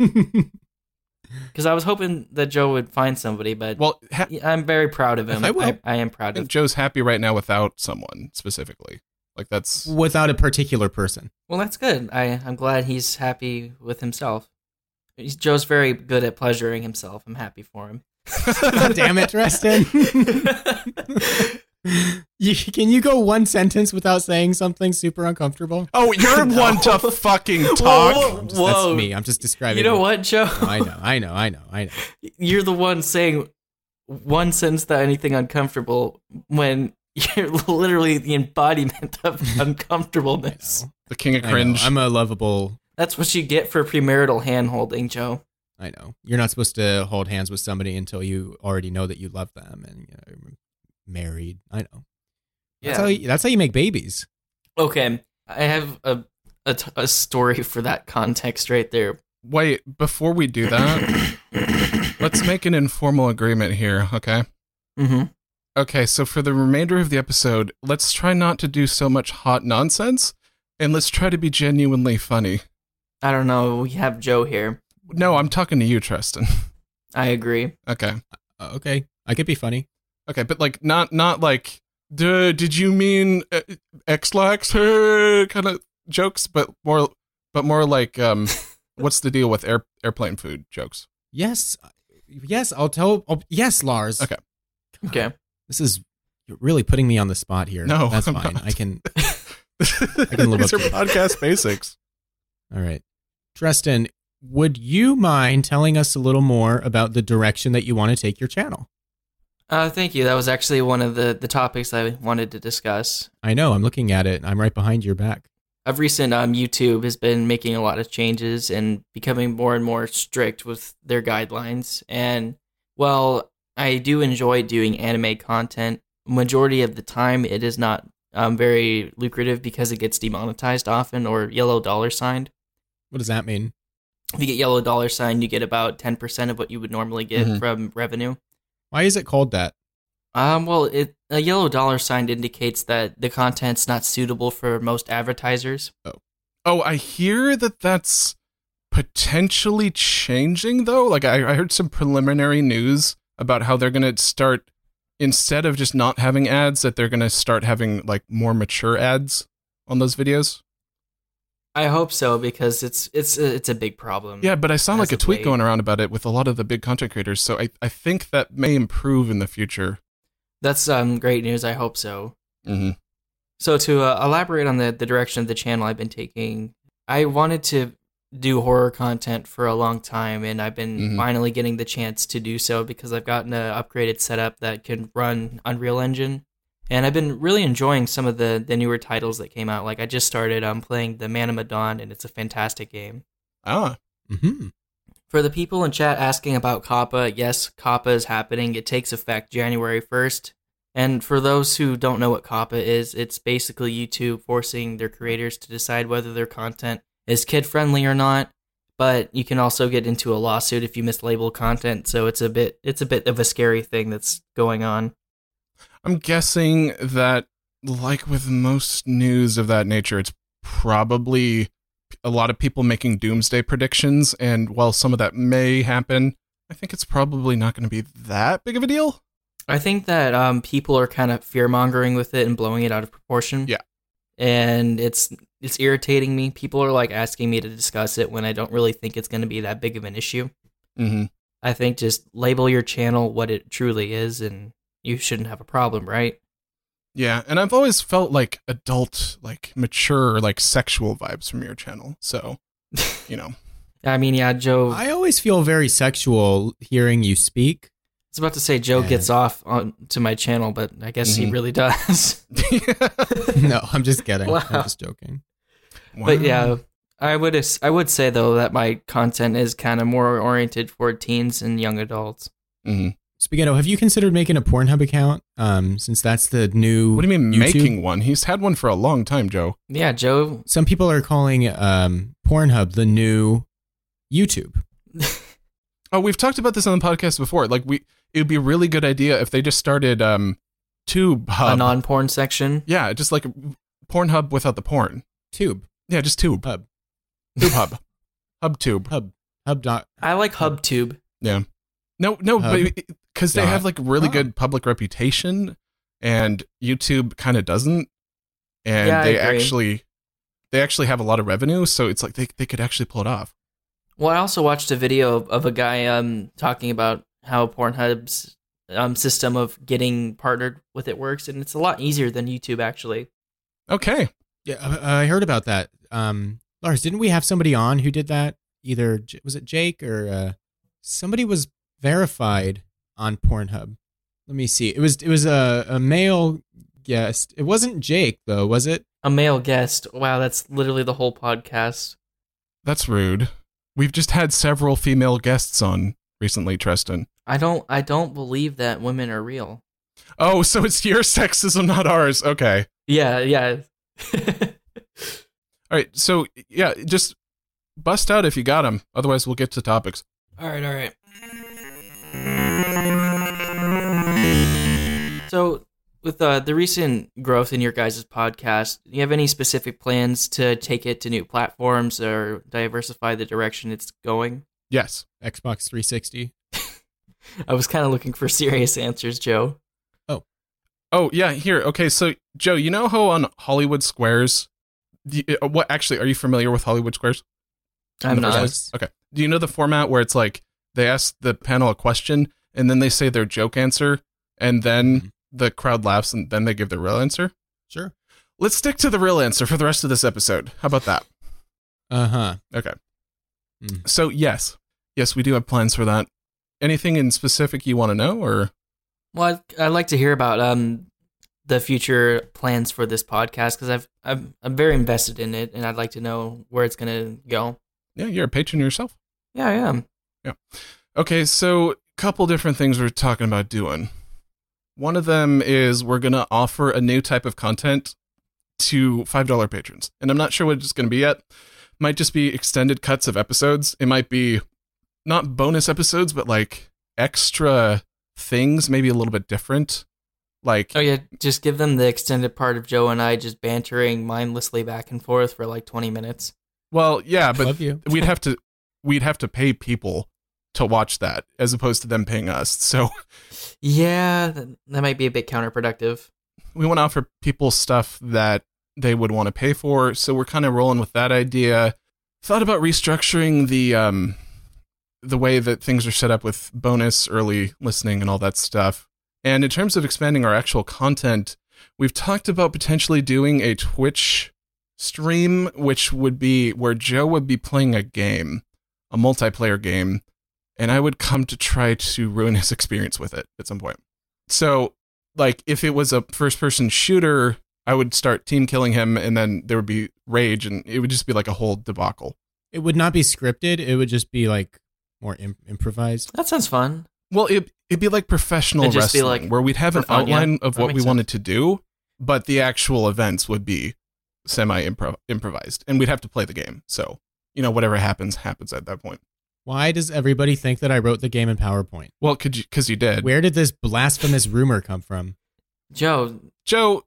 Because I was hoping that Joe would find somebody, but
Well, ha-
yeah, I'm very proud of him.
I will.
I, I am
I
proud
think
of.
Joe's happy right now without someone specifically. Like that's
Without a particular person.
Well, that's good. I I'm glad he's happy with himself. He's, Joe's very good at pleasuring himself. I'm happy for him.
God damn it, Dresden. you, can you go one sentence without saying something super uncomfortable?
Oh, you're
No.
one to fucking talk.
Whoa,
I'm just-
whoa.
That's me. I'm just describing
You know
it.
what, Joe?
No, I know, I know, I know, I know.
You're the one saying one sentence that anything uncomfortable when you're literally the embodiment of uncomfortableness.
The king of
I know.
cringe.
I'm a lovable.
That's what you get for premarital hand holding, Joe.
I know. You're not supposed to hold hands with somebody until you already know that you love them and you know, married. I know. That's,
Yeah.
how you, that's how you make babies.
Okay, I have a, a t- a story for that context right there.
Wait, before we do that, let's make an informal agreement here, okay?
Mm-hmm.
Okay, so for the remainder of the episode, let's try not to do so much hot nonsense, and let's try to be genuinely funny.
I don't know. We have Joe here.
No, I'm talking to you, Tristan.
I agree.
Okay.
Uh, okay. I could be funny.
Okay, but like not not like Duh, did you mean uh, X-Lax kind of jokes, but more but more like um what's the deal with air, airplane food jokes?
Yes. Yes, I'll tell. Oh, yes, Lars.
Okay.
Okay.
This is you're really putting me on the spot here.
No,
that's
I'm
fine.
not.
I can. I can live
These
up
are
to it.
podcast basics.
All right. Tristan, would you mind telling us a little more about the direction that you want to take your channel?
Uh, thank you. That was actually one of the, the topics I wanted to discuss.
I know. I'm looking at it. I'm right behind your back.
Of recent, um, YouTube has been making a lot of changes and becoming more and more strict with their guidelines. And, well, I do enjoy doing anime content. Majority of the time, it is not um, very lucrative because it gets demonetized often or yellow dollar signed.
What does that mean?
If you get yellow dollar sign, you get about ten percent of what you would normally get
Mhm.
from revenue.
Why is it called that?
Um, well, it a yellow dollar sign indicates that the content's not suitable for most advertisers.
Oh, I hear that that's potentially changing, though. Like, I, I heard some preliminary news about how they're going to start, instead of just not having ads, that they're going to start having, like, more mature ads on those videos.
I hope so because it's it's a, it's a big problem.
Yeah, but I saw,
As
like, a
of
tweet
late.
going around about it with a lot of the big content creators, so I, I think that may improve in the future.
That's um great news. I hope so.
Mm-hmm.
So to uh, elaborate on the, the direction of the channel I've been taking, I wanted to do horror content for a long time, and I've been
Mhm.
finally getting the chance to do so because I've gotten an upgraded setup that can run Unreal Engine. And I've been really enjoying some of the, the newer titles that came out. Like I just started um, playing the Man of Medan, and it's a fantastic game.
Ah,
Mm-hmm.
For the people in chat asking about COPPA, yes, COPPA is happening. It takes effect January first. And for those who don't know what COPPA is, it's basically YouTube forcing their creators to decide whether their content is kid-friendly or not. But you can also get into a lawsuit if you mislabel content, so it's a bit it's a bit of a scary thing that's going on.
I'm guessing that, like with most news of that nature, it's probably a lot of people making doomsday predictions, and while some of that may happen, I think it's probably not going to be that big of a deal.
I think that um, people are kind of fear-mongering with it and blowing it out of proportion.
Yeah.
And it's it's irritating me. People are like asking me to discuss it when I don't really think it's going to be that big of an issue.
Mm-hmm.
I think just label your channel what it truly is, and you shouldn't have a problem, right?
Yeah, and I've always felt like adult, like mature, like sexual vibes from your channel. So, you know.
I mean, yeah, Joe. I
I always feel very sexual hearing you speak.
was about to say Joe
Yeah.
gets off on to my channel, but I guess he
Mhm.
really does.
No, I'm just kidding.
Wow.
I'm just joking.
But yeah, I would as- I would say though that my content is kind of more oriented for teens and young adults.
Mm-hmm.
Spaghetto, have you considered making a Pornhub account? Um, since that's the new.
What do you mean
YouTube?
making one? He's had one for a long time, Joe.
Yeah, Joe.
Some people are calling um, Pornhub the new YouTube.
Oh, we've talked about this on the podcast before. Like, we, it would be a really good idea if they just started um, Tube
A
Hub.
non-porn section.
yeah, just like Pornhub without the porn.
Tube.
Yeah, just Tube.
Hub.
Tube Hub. Hub Tube.
Hub. Hub. Dot.
I like HubTube.
Yeah. No, no,
Hub
but because they
dot
have like really
com.
good public reputation, and YouTube kind of doesn't, and
Yeah, I
they
agree.
actually, they actually have a lot of revenue, so it's like they they could actually pull it off.
Well, I also watched a video of, of a guy um talking about how Pornhub's um system of getting partnered with it works, and it's a lot easier than YouTube actually.
Okay.
Yeah, uh, I heard about that. Um, Lars, didn't we have somebody on who did that? Either J- was it Jake or uh, somebody was verified on Pornhub. Let me see. It was it was a, a male guest. It wasn't Jake though, was it?
A male guest. Wow, that's literally the whole podcast.
That's rude. We've just had several female guests on recently, Tristan.
I don't I don't believe that women are real.
Oh, so it's your sexism, not ours. Okay.
Yeah, yeah.
All right. So, yeah, just bust out if you got them. Otherwise, we'll get to topics.
All right, all right. So, with uh, the recent growth in your guys' podcast, do you have any specific plans to take it to new platforms or diversify the direction it's going?
Yes.
Xbox three sixty.
Mm-hmm.
I was kind of looking for serious answers, Joe.
Oh, yeah, here. Okay, so, Joe, you know how on Hollywood Squares... the- uh, what Actually, are you familiar with Hollywood Squares?
I'm
The first
not.
place? Okay. Do you know the format where it's like they ask the panel a question and then they say their joke answer and then
Mhm.
the crowd laughs and then they give their real answer?
Sure.
Let's stick to the real answer for the rest of this episode. How about that?
Uh-huh.
Okay.
Mm.
So, yes. Yes, we do have plans for that. Anything in specific you want to know, or?
Well, I'd, I'd like to hear about um the future plans for this podcast because I've I'm I'm very invested in it and I'd like to know where it's gonna go.
Yeah, you're a patron yourself.
Yeah, I am.
Okay, so a couple different things we're talking about doing. One of them is we're going to offer a new type of content to five dollars patrons. And I'm not sure what it's going to be yet. Might just be extended cuts of episodes. It might be not bonus episodes, but like extra things, maybe a little bit different. Like,
Oh yeah, just give them the extended part of Joe and I just bantering mindlessly back and forth for like twenty minutes.
well, yeah, but
Love you.
we'd have to we'd have to pay people to watch that as opposed to them paying us. So
Yeah, that, that might be a bit counterproductive.
we want to offer people stuff that they would want to pay for. So we're kind of rolling with that idea. Thought about restructuring the um, the way that things are set up with bonus, early listening, and all that stuff. And in terms of expanding our actual content, we've talked about potentially doing a Twitch stream, which would be where Joe would be playing a game, a multiplayer game, and I would come to try to ruin his experience with it at some point. So, like, if it was a first-person shooter, I would start team killing him, and then there would be rage, and it would just be like a whole debacle.
It would not be scripted. It would just be like more imp- improvised.
That sounds fun.
Well, it, it'd be like professional
It'd just be
wrestling,
like
where we'd have an
for fun, yeah.
outline of
That
what we
makes
wanted to do, but the actual events would be semi-improvised, and we'd have to play the game. So, you know, whatever happens, happens at that point.
Why does everybody think that I wrote the game in PowerPoint?
Well, could you? Because you did.
Where did this blasphemous rumor come from?
Joe,
Joe,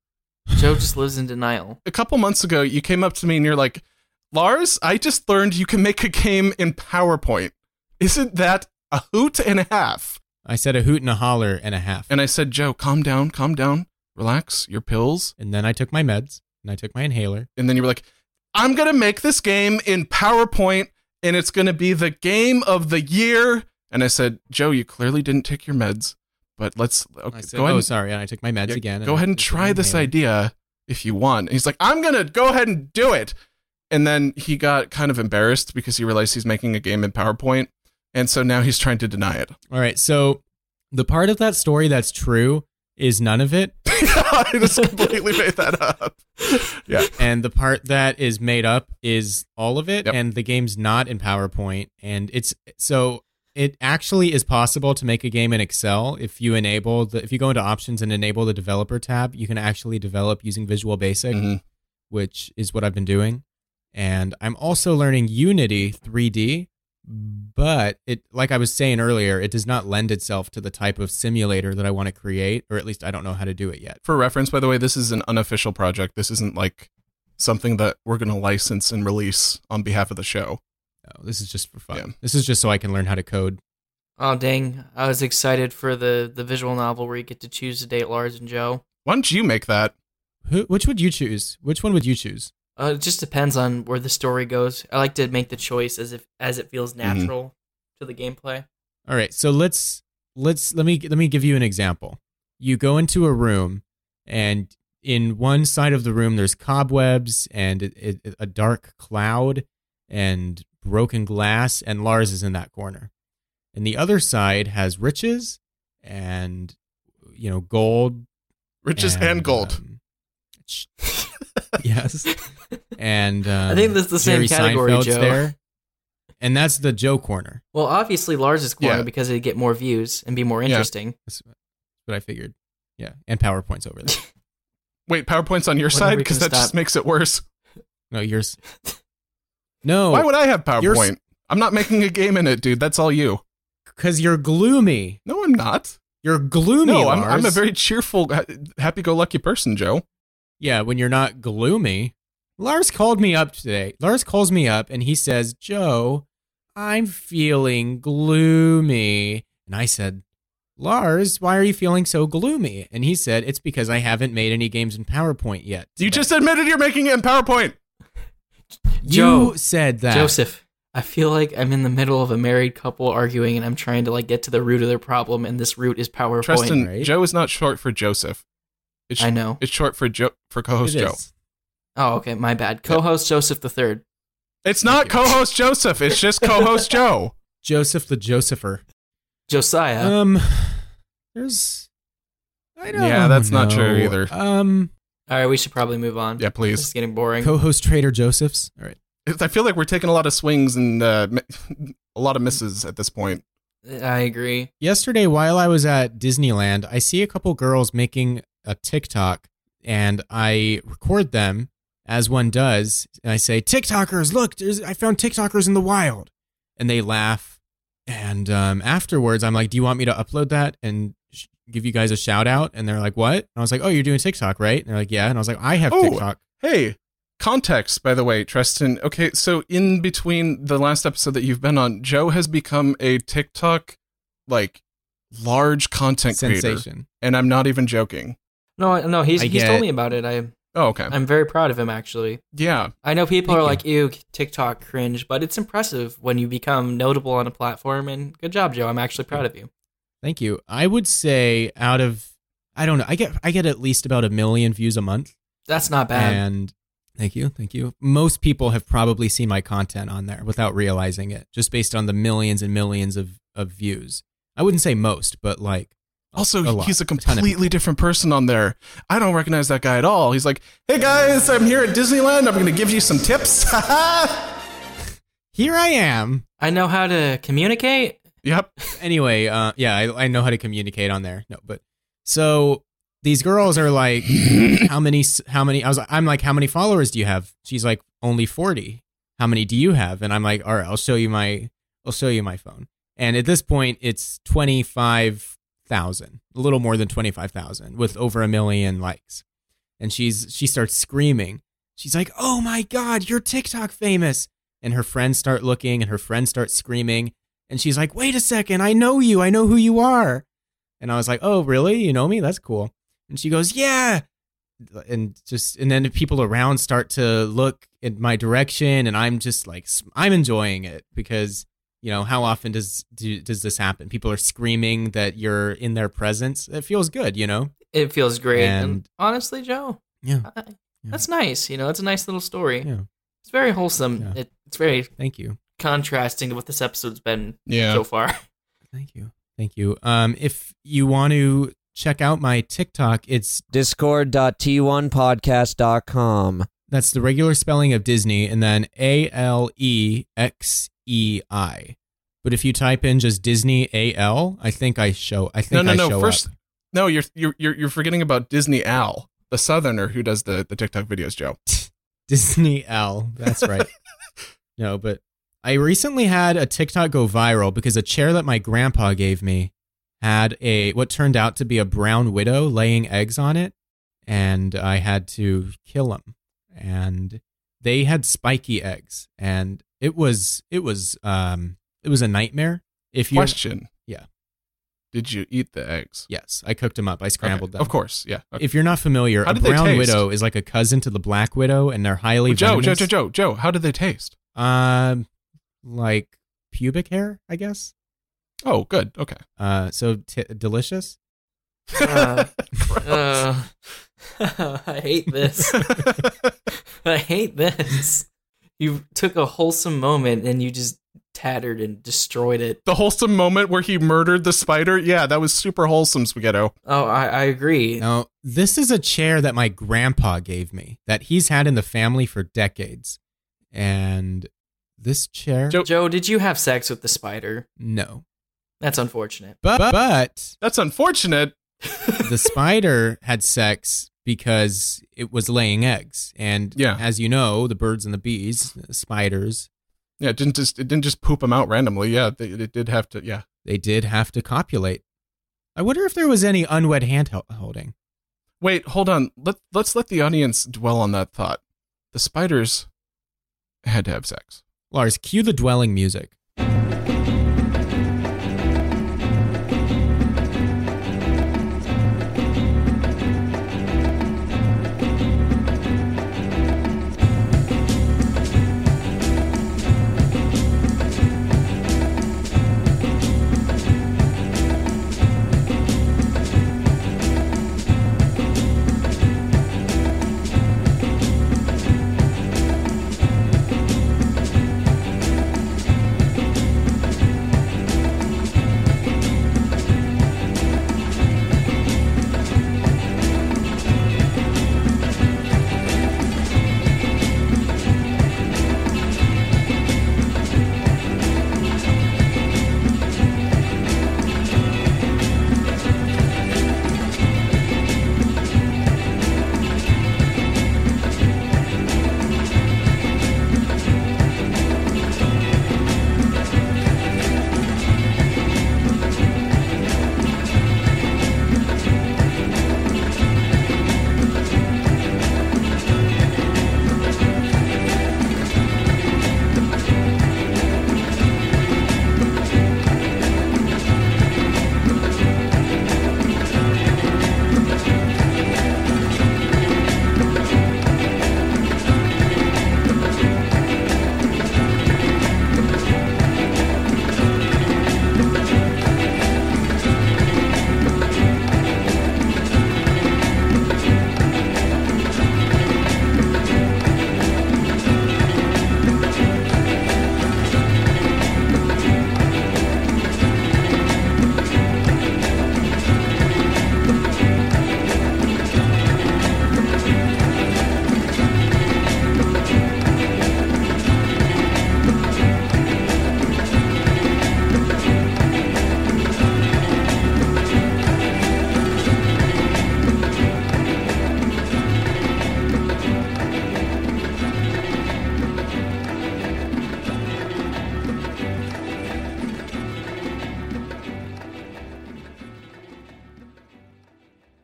Joe just lives in denial.
a couple months ago, you came up to me and you're like, Lars, I just learned you can make a game in PowerPoint. Isn't that a hoot and a half?
I said a hoot and a holler and a half.
And I said, Joe, calm down, calm down, relax, your pills.
And then I took my meds and I took my inhaler.
And then you were like, I'm going to make this game in PowerPoint and it's going to be the game of the year. And I said, Joe, you clearly didn't take your meds, but let's okay,
I said,
go ahead.
oh,
and,
sorry. And I took my meds
yeah,
again. and
go
I
ahead and
took
try
my
this
inhaler.
idea if you want. And he's like, I'm going to go ahead and do it. And then he got kind of embarrassed because he realized he's making a game in PowerPoint. And so now he's trying to deny it.
All right. So the part of that story that's true is none of it.
I just completely made that up. Yeah.
And the part that is made up is all of it.
Yep.
And the game's not in PowerPoint. And it's so it actually is possible to make a game in Excel if you enable the if you go into options and enable the developer tab, you can actually develop using Visual Basic,
Mhm.
which is what I've been doing. And I'm also learning Unity three D, but it like I was saying earlier, it does not lend itself to the type of simulator that I want to create, or at least I don't know how to do it yet.
For reference, by the way, this is an unofficial project. This isn't like something that we're going to license and release on behalf of the show.
No, this is just for fun.
Yeah.
This is just so I can learn how to code.
Oh dang! I was excited for the the visual novel where you get to choose to date Lars and Joe.
Why don't you make that?
Who, which would you choose? Which one would you choose?
Uh, it just depends on where the story goes. I like to make the choice as if as it feels natural to the gameplay.
All right, so let's let's let me let me give you an example. You go into a room, and in one side of the room there's cobwebs and it, it, a dark cloud and broken glass, and Lars is in that corner. And the other side has riches and you know gold,
Riches and, gold.
um, sh- yes, and um,
I think that's the same
Jerry
category,
Seinfeld's
Joe.
there, and that's the Joe corner.
Well, obviously Lars' corner
Yeah.
because it'd get more views and be more
Yeah.
interesting.
That's what I figured. Yeah, and PowerPoint's over there.
Wait, PowerPoint's on your
When are
side?
we
Because
gonna
that just
stop?
makes it worse.
No, yours. No,
Why would I have
You're
PowerPoint? I'm not making a game in it, dude. That's all you.
because you're gloomy.
No, I'm not.
You're gloomy.
No, I'm,
Lars.
I'm a very cheerful, ha- happy-go-lucky person, Joe.
yeah. When you're not gloomy, Lars called me up today. Lars calls me up and he says, "Joe, I'm feeling gloomy," and I said, "Lars, why are you feeling so gloomy?" And he said, "It's because I haven't made any games in PowerPoint yet."
You
today."
just admitted you're making it in PowerPoint.
you
Joe.
said that.
Joseph, I feel like I'm in the middle of a married couple arguing, and I'm trying to like get to the root of their problem, and this root is PowerPoint.
Tristan,
right?
Joe is not short for Joseph. It's,
I know.
It's short for Joe for co-host
It
Joe.
is.
Oh, okay, my bad. Co-host Joseph the Third.
It's not co-host Joseph. It's just co-host Joe.
Joseph the Josepher.
Josiah.
Um, there's. I don't
Yeah, that's
know.
not true either.
Um,
All right, we should probably move on.
Yeah,
This
please.
is getting boring.
co-host Trader Joseph's. All right.
I feel like we're taking a lot of swings and uh, mi- a lot of misses at this point.
I agree.
Yesterday, while I was at Disneyland, I see a couple girls making a TikTok, and I record them as one does, and I say, "TikTokers, look! There's, I found TikTokers in the wild," and they laugh. And um, afterwards, I'm like, "Do you want me to upload that and sh- give you guys a shout out?" And they're like, "What?" And I was like, "Oh, you're doing TikTok, right?" And they're like, "Yeah." And I was like, "I have
Oh.
TikTok."
Hey, context, by the way, Tristan. Okay, so in between the last episode that you've been on, Joe has become a TikTok, like, large content creator.
Sensation.
And I'm not even joking.
No, no, he's
I
he's
get-
told me about it. I
Oh, okay.
I'm very proud of him, actually.
Yeah.
I know people
Thank
are
you.
like, ew, TikTok cringe, but it's impressive when you become notable on a platform, and good job, Joe. I'm actually proud of you.
Thank you. I would say out of, I don't know, I get I get at least about a million views a month.
That's not bad.
And thank you, thank you. Most people have probably seen my content on there without realizing it, just based on the millions and millions of, of views. I wouldn't say most, but like
Also,
a lot,
he's a
ton of
completely different person on there. I don't recognize that guy at all. He's like, hey guys, I'm here at Disneyland. I'm going to give you some tips.
Here I am.
I know how to communicate.
Yep.
Anyway, uh, yeah, I, I know how to communicate on there. No, but so these girls are like, how many? How many? I was, I'm like, how many followers do you have? She's like, only forty. How many do you have? And I'm like, all right, I'll show you my, I'll show you my phone. And at this point, it's twenty-five thousand, a little more than twenty-five thousand, with over a million likes. And she's she starts screaming. She's like, "Oh my God, you're TikTok famous!" And her friends start looking, and her friends start screaming. And she's like, "Wait a second, I know you. I know who you are." And I was like, "Oh, really? You know me? That's cool." And she goes, "Yeah." And just and then the people around start to look in my direction, and I'm just like, I'm enjoying it because, you know, how often does do, does this happen? People are screaming that you're in their presence. It feels good, you know?
It feels great. And,
And-
honestly, Joe,
Yeah.
I, that's nice. You know, it's a nice little story.
Yeah.
It's very wholesome.
Yeah.
It, it's very
Thank you.
contrasting to what this episode's been
Yeah.
so far.
Thank you. Thank you. Um, if you want to check out my TikTok, it's
discord dot t one podcast dot com.
that's the regular spelling of Disney and then A L E X E I. But if you type in just Disney A L, I think I show. I think
No, no,
I
no.
show
First,
up.
no, you're you're you're you're forgetting about Disney Al, the Southerner who does the the TikTok videos, Joe.
Disney L. That's right. No, but I recently had a TikTok go viral because a chair that my grandpa gave me had a what turned out to be a brown widow laying eggs on it, and I had to kill them. And they had spiky eggs, and it was it was um it was a nightmare. If you
Question.
Yeah.
Did you eat the eggs?
yes, I cooked them up. I scrambled
Okay,
them.
Of course, yeah. Okay.
If you're not familiar,
How
a
did they
brown
taste?
widow is like a cousin to the black widow, and they're highly
Joe, Joe,
venomous.
Joe, Joe, Joe, how did they taste?
Um, like pubic hair, I guess.
Oh, good. Okay.
Uh, so t- delicious.
Uh,
Gross.
uh, I hate this. I hate this. You took a wholesome moment and you just tattered and destroyed it.
The wholesome moment where he murdered the spider. Yeah, that was super wholesome, Spaghetto.
Oh, I, I agree.
Now, this is a chair that my grandpa gave me that he's had in the family for decades, and this chair,
Joe-
Joe, did you have sex with the spider?
no,
That's unfortunate.
but but
That's unfortunate.
the spider had sex because it was laying eggs, and
Yeah.
as you know, the birds and the bees, the spiders,
Yeah, it didn't just it didn't just poop them out randomly. Yeah, they, it did have to. Yeah.
they did have to copulate. I wonder if there was any unwed hand hel- holding.
Wait, hold on. Let let's let the audience dwell on that thought. The spiders had to have sex.
Lars, cue the dwelling music.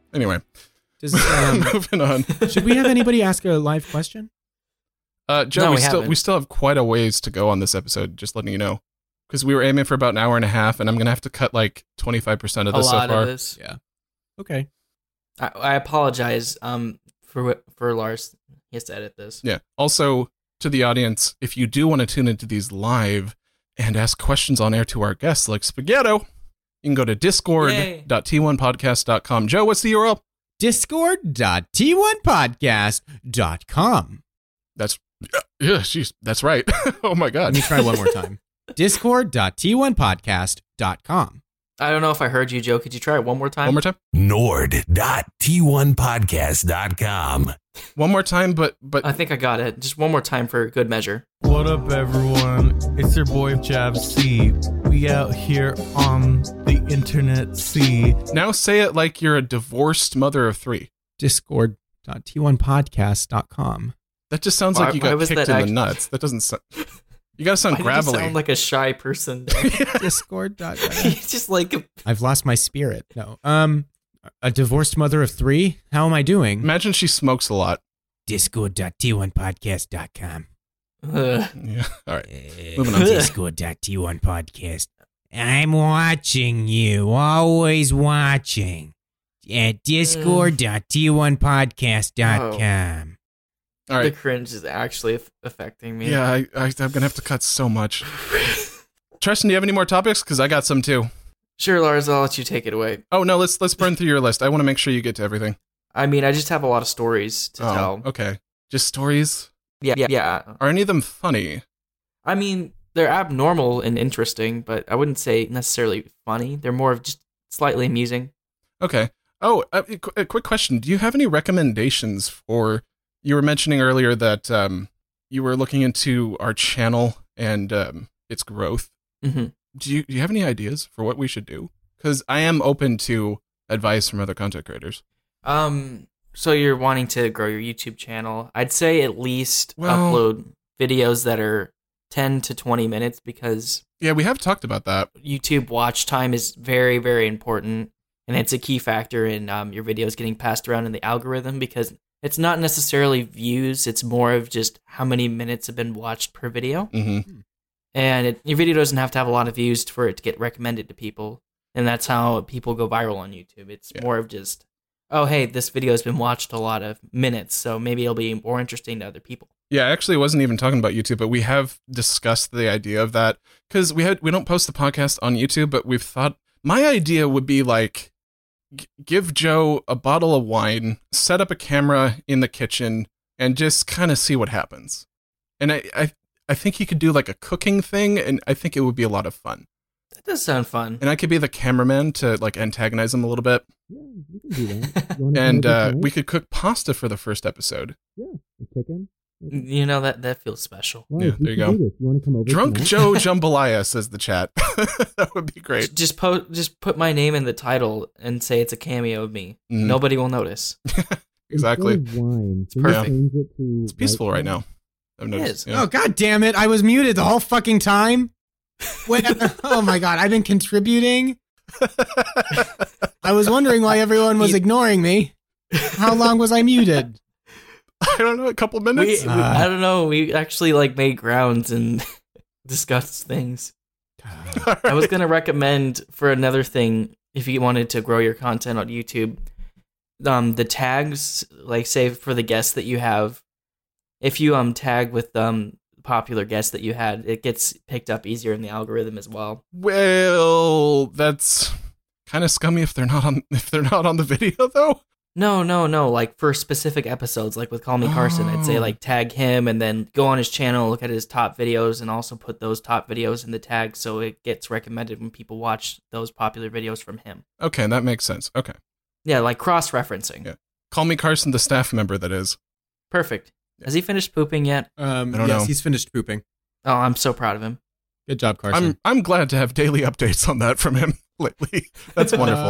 Anyway,
Does, um,
moving on.
should we have anybody ask a live question?
Uh, Joe,
No,
we,
we
still
haven't.
we still have quite a ways to go on this episode. Just letting you know, because we were aiming for about an hour and a half, and I'm gonna have to cut like twenty-five percent of
A
this so
lot
far.
of this.
Yeah. Okay.
I, I apologize um, for wh- for Lars. He has to edit this.
Yeah. Also, to the audience, if you do want to tune into these live and ask questions on air to our guests like Spaghetto, you can go to discord dot t one podcast dot com. Joe, what's the U R L?
discord dot t one podcast dot com.
That's yeah, jeez, that's right. Oh my
Let
god.
me try one more time. discord dot t one podcast dot com.
I don't know if I heard you, Joe. Could you try it one more time?
One more time.
nord dot t one podcast dot com.
One more time, but but
I think I got it. Just one more time for good measure.
What up, everyone? It's your boy Jav C. We out here on the internet C.
now say it like you're a divorced mother of three.
discord dot t one podcast dot com.
That just sounds
Why-
like you
why
got
was
kicked
that
in
act-
the nuts. That doesn't sound. You gotta sound
Why did you
gravelly.
sound like a shy person?
discord. dot-
He's just like a,
I've lost my spirit. No. Um, a divorced mother of three. How am I doing?
Imagine she smokes a lot.
discord dot t one podcast dot com.
uh,
Yeah. All right. Moving on.
discord dot t one podcast. I'm watching you. Always watching. At discord dot t one podcast dot com.
All
the
right.
cringe is actually aff- affecting me.
Yeah, I, I, I'm gonna have to cut so much. Tristan, do you have any more topics? Because I got some too.
Sure, Lars. I'll let you take it away.
Oh no, let's let's burn through your list. I want to make sure you get to everything.
I mean, I just have a lot of stories to
oh,
tell.
okay. Just stories.
Yeah, yeah, yeah.
Are any of them funny?
I mean, they're abnormal and interesting, but I wouldn't say necessarily funny. They're more of just slightly amusing.
Okay. Oh, a, a quick question. Do you have any recommendations for? You were mentioning earlier that um, you were looking into our channel and um, its growth.
hmm
Do you do you have any ideas for what we should do? Because I am open to advice from other content creators.
Um, so you're wanting to grow your YouTube channel. I'd say at least
Well-
upload videos that are ten to twenty minutes because
Yeah, we have talked about that.
YouTube watch time is very, very important. And it's a key factor in um, your videos getting passed around in the algorithm because it's not necessarily views. It's more of just how many minutes have been watched per video.
Mm-hmm.
And it, your video doesn't have to have a lot of views for it to get recommended to people. And that's how people go viral on YouTube. It's
Yeah.
more of just, oh, hey, this video has been watched a lot of minutes, so maybe it'll be more interesting to other people.
Yeah, I actually wasn't even talking about YouTube, but we have discussed the idea of that because we had we don't post the podcast on YouTube, but we've thought my idea would be like g- give Joe a bottle of wine, set up a camera in the kitchen, and just kind of see what happens. And I, I I think he could do like a cooking thing, and I think it would be a lot of fun.
That does sound fun.
And I could be the cameraman to like antagonize him a little bit,
Yeah, we can do that. You wanna
and
come over
uh,
tonight?
we could cook pasta for the first episode.
Yeah, a chicken.
You know, that, that feels special.
Lars,
Yeah,
we
there you
can
go.
do this. You want to come over?
Drunk
tonight?
Joe Jambalaya, says the chat. That would be great.
Just po- just put my name in the title and say it's a cameo of me.
Mhm.
Nobody will notice.
Exactly.
Instead of wine, can
perfect.
you change it to
It's peaceful right now. I've noticed.
is.
Yeah.
Oh god damn it! I was muted the whole fucking time. Wait, oh my god! I've been contributing. I was wondering why everyone was
You-
ignoring me. How long was I muted?
I don't know, a couple
We,
minutes.
we-
Uh.
I don't know. We actually like made grounds and discussed things. I was gonna recommend for another thing if you wanted to grow your content on YouTube, um, the tags, like say for the guests that you have, if you um tag with um popular guests that you had, it gets picked up easier in the algorithm as well.
Well, that's kind of scummy if they're not on if they're not on the video though.
No, no, no. Like for specific episodes, like with Call Me Carson, I'd say
Oh.
like tag him and then go on his channel, look at his top videos, and also put those top videos in the tag so it gets recommended when people watch those popular videos from him.
Okay, that makes sense. Okay.
Yeah, like cross referencing.
Yeah. Call me Carson, the staff member that is.
Perfect. Has he finished pooping yet?
Um,
I don't
yes,
know.
he's finished pooping.
Oh, I'm so proud of him.
Good job, Carson.
I'm I'm glad to have daily updates on that from him lately. That's wonderful.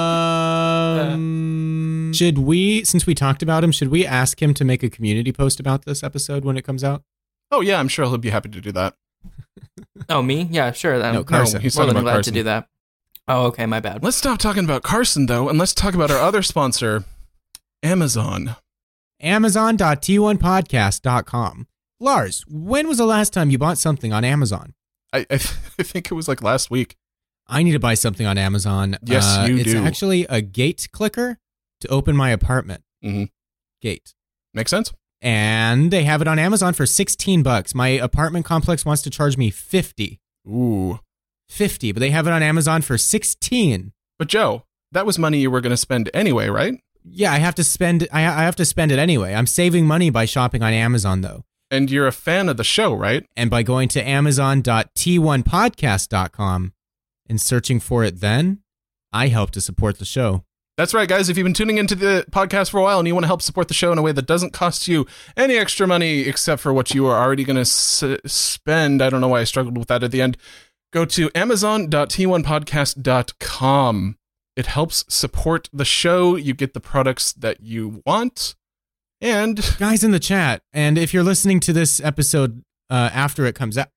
Um, should we, since we talked about him, should we ask him to make a community post about this episode when it comes out?
Oh yeah, I'm sure he'll be happy to do that.
Oh, me? Yeah, sure. I'm
No, Carson.
No, he's
more
talking
than
about
glad
Carson.
to do that. Oh, okay, my bad.
Let's stop talking about Carson, though, and let's talk about our other sponsor, Amazon.
Amazon dot T one podcast dot com. Lars, when was the last time you bought something on Amazon?
I I, th- I think it was like last week.
I need to buy something on Amazon.
Yes,
uh,
you
it's
do.
It's actually a gate clicker to open my apartment.
Mm-hmm.
Gate.
Makes sense.
And they have it on Amazon for sixteen bucks. My apartment complex wants to charge me fifty.
Ooh.
fifty, but they have it on Amazon for sixteen.
But Joe, that was money you were going to spend anyway, right?
Yeah, I have to spend I, I have to spend it anyway. I'm saving money by shopping on Amazon though.
And you're a fan of the show, right?
And by going to Amazon dot T one podcast dot com and searching for it then, I help to support the show.
That's right, guys. If you've been tuning into the podcast for a while and you want to help support the show in a way that doesn't cost you any extra money except for what you are already going to s- spend, I don't know why I struggled with that at the end, go to Amazon dot T one podcast dot com. It helps support the show. You get the products that you want. And
guys in the chat, and if you're listening to this episode uh, after it comes out,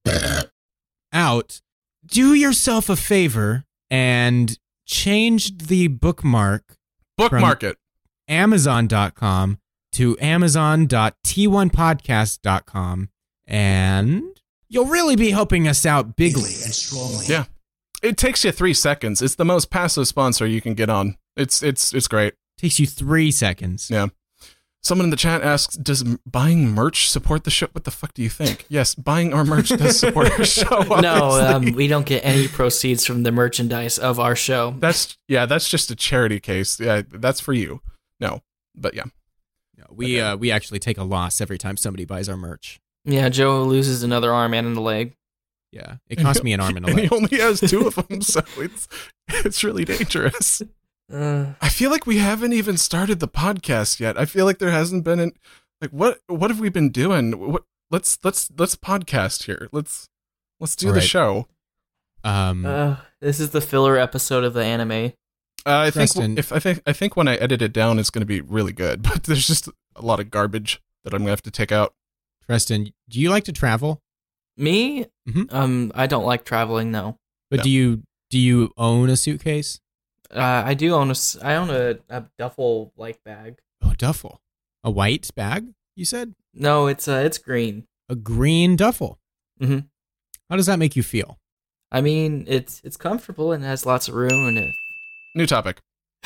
out, do yourself a favor and change the bookmark
bookmark it
Amazon dot com to Amazon dot T one podcast dot com, and you'll really be helping us out bigly and strongly.
Yeah. It takes you three seconds. It's the most passive sponsor you can get on. It's it's it's great.
Takes you three seconds.
Yeah. Someone in the chat asks, does buying merch support the show? What the fuck do you think? Yes, buying our merch does support our show.
No, um, we don't get any proceeds from the merchandise of our show.
That's, yeah, that's just a charity case. Yeah, that's for you. No, but yeah.
No, we, uh, we actually take a loss every time somebody buys our merch.
Yeah, Joe loses another arm and a leg.
Yeah, it cost me an arm and a
and
leg.
he only has two of them, so it's it's really dangerous.
Uh,
I feel like we haven't even started the podcast yet. I feel like there hasn't been an, like what what have we been doing? What let's let's let's podcast here. Let's let's do
All
the
right.
show.
Um,
uh, this is the filler episode of the anime.
Uh, I think
Preston.
if I think I think when I edit it down, it's going to be really good. But there's just a lot of garbage that I'm going to have to take out.
Preston, do you like to travel?
Me?
Mhm.
Um, I don't like traveling. No.
But
No.
do you do you own a suitcase?
Uh, I do own a. s- I own a, a duffel like bag.
Oh, duffel. A white bag, you said?
No, it's uh, it's green.
A green duffel.
Mhm.
How does that make you feel?
I mean, it's it's comfortable and it has lots of room and it.
New topic.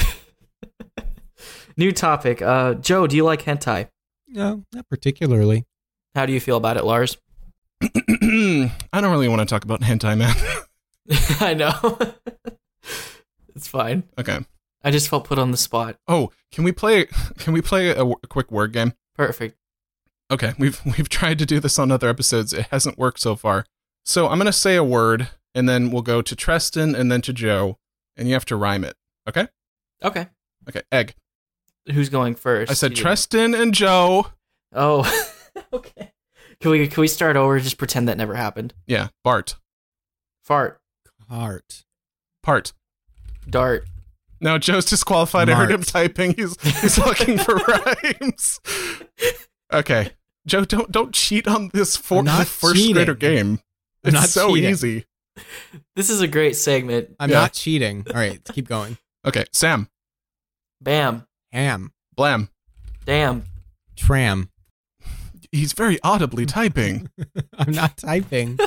New topic. Uh, Joe, do you like hentai?
No, not particularly.
How do you feel about it, Lars?
I don't really want to talk about hentai, man.
I know. It's fine.
Okay.
I just felt put on the spot.
Oh, can we play? Can we play a, w- a quick word game?
Perfect.
Okay, we've we've tried to do this on other episodes. It hasn't worked so far. So I'm gonna say a word, and then we'll go to Treston, and then to Joe, and you have to rhyme it. Okay?
Okay.
Okay. Egg.
Who's going first?
I said
You-
Treston and Joe.
Oh. Okay. Can we can we start over? Just pretend that never happened.
Yeah. Bart.
Fart.
Heart.
Part.
Dart.
No, Joe's disqualified. I heard him
Mart.
typing. He's he's looking for rhymes. Okay, Joe, don't don't cheat on this for,
I'm not
first
cheating.
grader game.
I'm
It's
not
so
cheating.
easy.
This is a great segment.
I'm
Yeah.
not cheating. All right, keep going.
Okay, Sam.
Bam.
Ham.
Blam.
Damn.
Tram.
He's very audibly typing.
I'm not typing.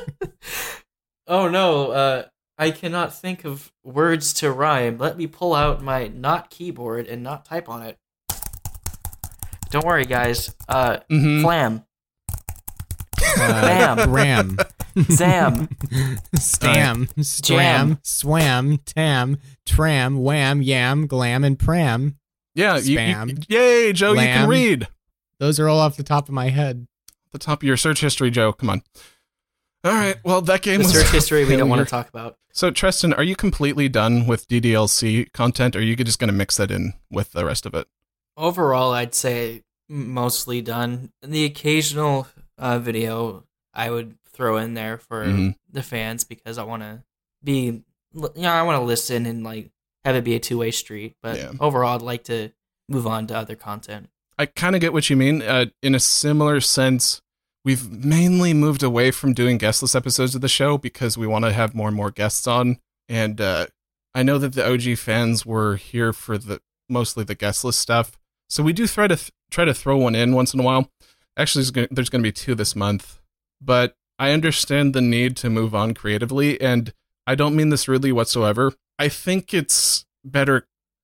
Oh no. Uh, I cannot think of words to rhyme. Let me pull out my not keyboard and not type on it. Don't worry, guys. Uh,
Mhm.
flam.
Uh,
Bam.
Ram.
Zam.
Stam. Stram. Swam. Tam. Tram. Wham. Yam. Glam. And pram.
Yeah. You, you,
Spam.
yay, Joe! You can
Lamb.
read.
Those are all off the top of my head.
The top of your search history, Joe. Come on. All right. Well, that game
The
was
search history we don't want
failure.
to talk about.
So, Treston, are you completely done with D D L C content, or are you just going to mix that in with the rest of it?
Overall, I'd say mostly done. The occasional uh, video I would throw in there for
Mhm.
the fans because I want to be, you know, I want to listen and like have it be a two way street. But
Yeah.
overall, I'd like to move on to other content.
I kind of get what you mean. Uh, in a similar sense, we've mainly moved away from doing guestless episodes of the show because we want to have more and more guests on. And uh, I know that the O G fans were here for the mostly the guest list stuff. So we do try to th- try to throw one in once in a while. Actually, there's gonna, there's going to be two this month. But I understand the need to move on creatively, and I don't mean this rudely whatsoever. I think it's better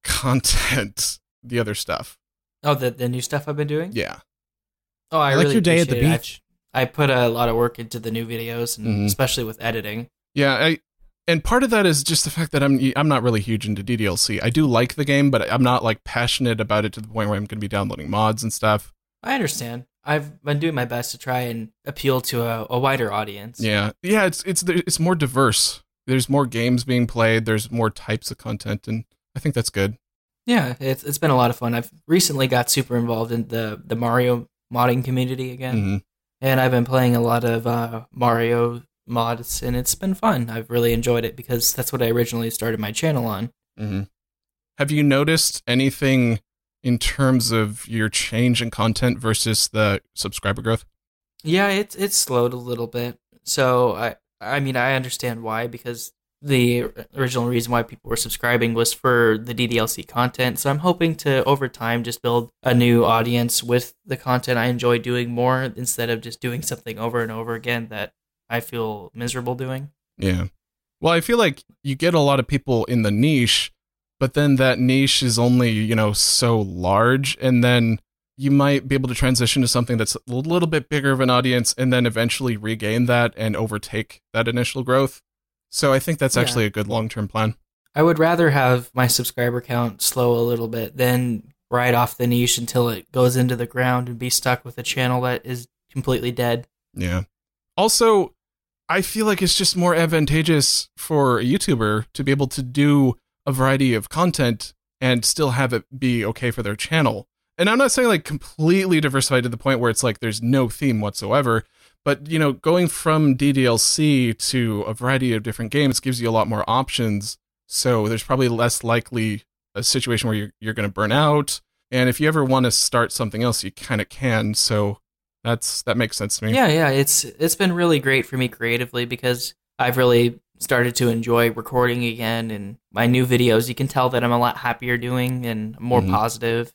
content, the other stuff.
Oh, the the new stuff I've been doing?
Yeah.
Oh, I,
I like
really
your day at the
appreciate it.
beach.
I, I put a lot of work into the new videos, and
Mhm.
especially with editing.
Yeah, I, and part of that is just the fact that I'm I'm not really huge into D D L C. I do like the game, but I'm not like passionate about it to the point where I'm going to be downloading mods and stuff.
I understand. I've been doing my best to try and appeal to a, a wider audience.
Yeah, yeah, it's it's it's more diverse. There's more games being played. There's more types of content, and I think that's good.
Yeah, it's it's been a lot of fun. I've recently got super involved in the, the Mario modding community again,
hmm
and I've been playing a lot of uh, Mario mods, and it's been fun. I've really enjoyed it because that's what I originally started my channel on.
hmm Have you noticed anything in terms of your change in content versus the subscriber growth?
Yeah, it's it's slowed a little bit. So I I mean I understand why, because the original reason why people were subscribing was for the D D L C content. So I'm hoping to over time just build a new audience with the content I enjoy doing more instead of just doing something over and over again that I feel miserable doing.
Yeah. Well, I feel like you get a lot of people in the niche, but then that niche is only, you know, so large, and then you might be able to transition to something that's a little bit bigger of an audience and then eventually regain that and overtake that initial growth. So I think that's
Yeah.
actually a good long-term plan.
I would rather have my subscriber count slow a little bit than ride off the niche until it goes into the ground and be stuck with a channel that is completely dead.
Yeah. Also, I feel like it's just more advantageous for a YouTuber to be able to do a variety of content and still have it be okay for their channel. And I'm not saying like completely diversified to the point where it's like there's no theme whatsoever, but you know, going from D D L C to a variety of different games gives you a lot more options. So there's probably less likely a situation where you're, you're going to burn out. And if you ever want to start something else, you kind of can. So that's that makes sense to me.
Yeah, yeah, it's it's been really great for me creatively because I've really started to enjoy recording again, and my new videos, you can tell that I'm a lot happier doing and more
Mhm.
positive.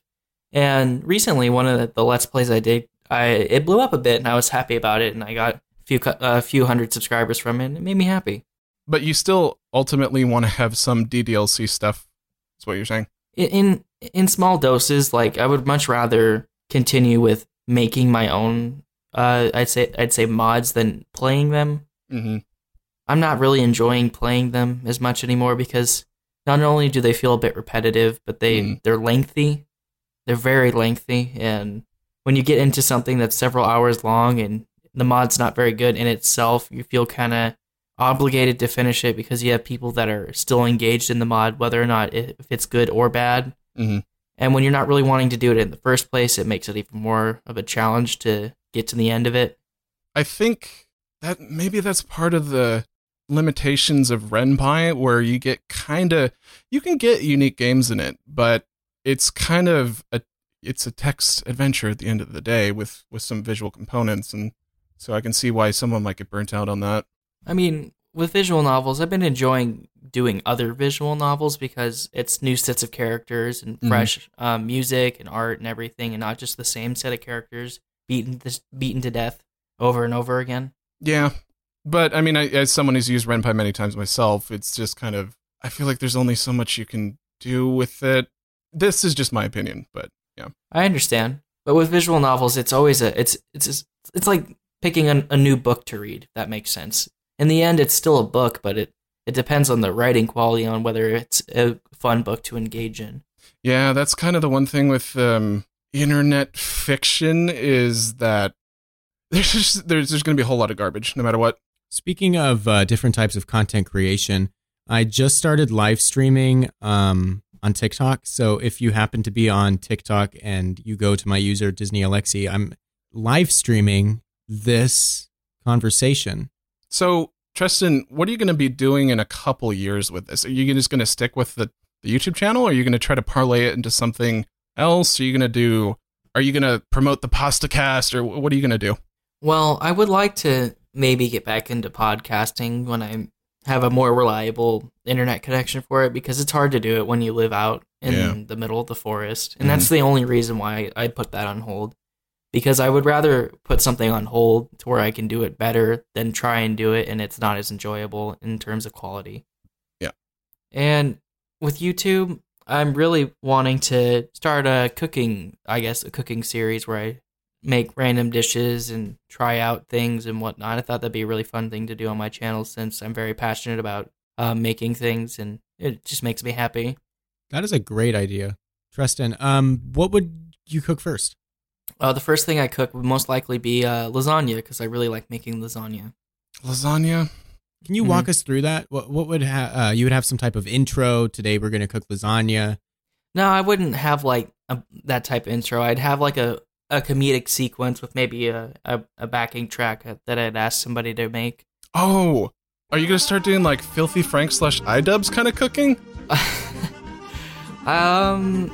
And recently, one of the, the Let's Plays I did, I it blew up a bit, and I was happy about it, and I got a few cu- a few hundred subscribers from it, and it made me happy.
But you still ultimately want to have some D D L C stuff. That's what you're saying.
In, in in small doses, like I would much rather continue with making my own. Uh, I'd say I'd say mods than playing them.
Mm-hmm.
I'm not really enjoying playing them as much anymore because not only do they feel a bit repetitive, but they
Mm.
they're lengthy. They're very lengthy, and when you get into something that's several hours long and the mod's not very good in itself, you feel kind of obligated to finish it because you have people that are still engaged in the mod, whether or not it, if it's good or bad.
Mm-hmm.
And when you're not really wanting to do it in the first place, it makes it even more of a challenge to get to the end of it.
I think that maybe that's part of the limitations of Ren'Py, where you get kind of you can get unique games in it, but it's kind of a it's a text adventure at the end of the day with with some visual components, and so I can see why someone might get burnt out on that.
I mean, with visual novels, I've been enjoying doing other visual novels because it's new sets of characters and
Mhm.
fresh um, music and art and everything, and not just the same set of characters beaten this, beaten to death over and over again.
Yeah, but I mean, I, as someone who's used Ren'Py many times myself, it's just kind of I feel like there's only so much you can do with it. This is just my opinion, but yeah.
I understand, but with visual novels, it's always a it's it's just, it's like picking a, a new book to read. If that makes sense. In the end, it's still a book, but it it depends on the writing quality on whether it's a fun book to engage in.
Yeah, that's kind of the one thing with um, internet fiction is that there's just, there's there's going to be a whole lot of garbage no matter what.
Speaking of uh, different types of content creation, I just started live streaming um, on TikTok. So if you happen to be on TikTok and you go to my user Disney Alexi, I'm live streaming this conversation.
So, Tristan, what are you going to be doing in a couple years with this? Are you just going to stick with the, the YouTube channel, or are you going to try to parlay it into something else? Are you going to do? Are you going to promote the PastaCast, or what are you going to do?
Well, I would like to maybe get back into podcasting when I have a more reliable internet connection for it, because it's hard to do it when you live out in
Yeah.
the middle of the forest. And that's the only reason why I put that on hold, because I would rather put something on hold to where I can do it better than try and do it and it's not as enjoyable in terms of quality.
Yeah.
And with YouTube, I'm really wanting to start a cooking, I guess, a cooking series where I make random dishes and try out things and whatnot. I thought that'd be a really fun thing to do on my channel, since I'm very passionate about uh, making things, and it just makes me happy.
That is a great idea. Tristan, um, what would you cook first?
Uh, the first thing I cook would most likely be uh, lasagna, because I really like making lasagna.
Lasagna?
Can you
Mhm.
walk us through that? What what would ha- uh, you would have some type of intro? Today we're going to cook lasagna.
No, I wouldn't have like a, that type of intro. I'd have like a, a comedic sequence with maybe a, a, a backing track that I'd ask somebody to make.
Oh, are you going to start doing like Filthy Frank slash iDubbbz kind of cooking?
um,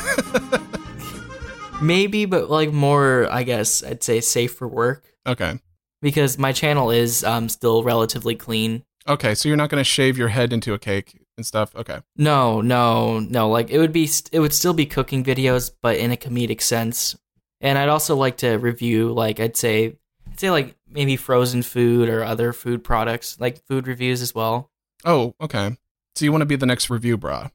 maybe, but like more, I guess I'd say safe for work,
Okay.
because my channel is um still relatively clean.
Okay, so you're not going to shave your head into a cake and stuff? Okay.
No, no, no. Like it would be, it would still be cooking videos, but in a comedic sense. And I'd also like to review, like I'd say, I'd say like maybe frozen food or other food products, like food reviews as well.
Oh, okay. So you want to be the next review bra?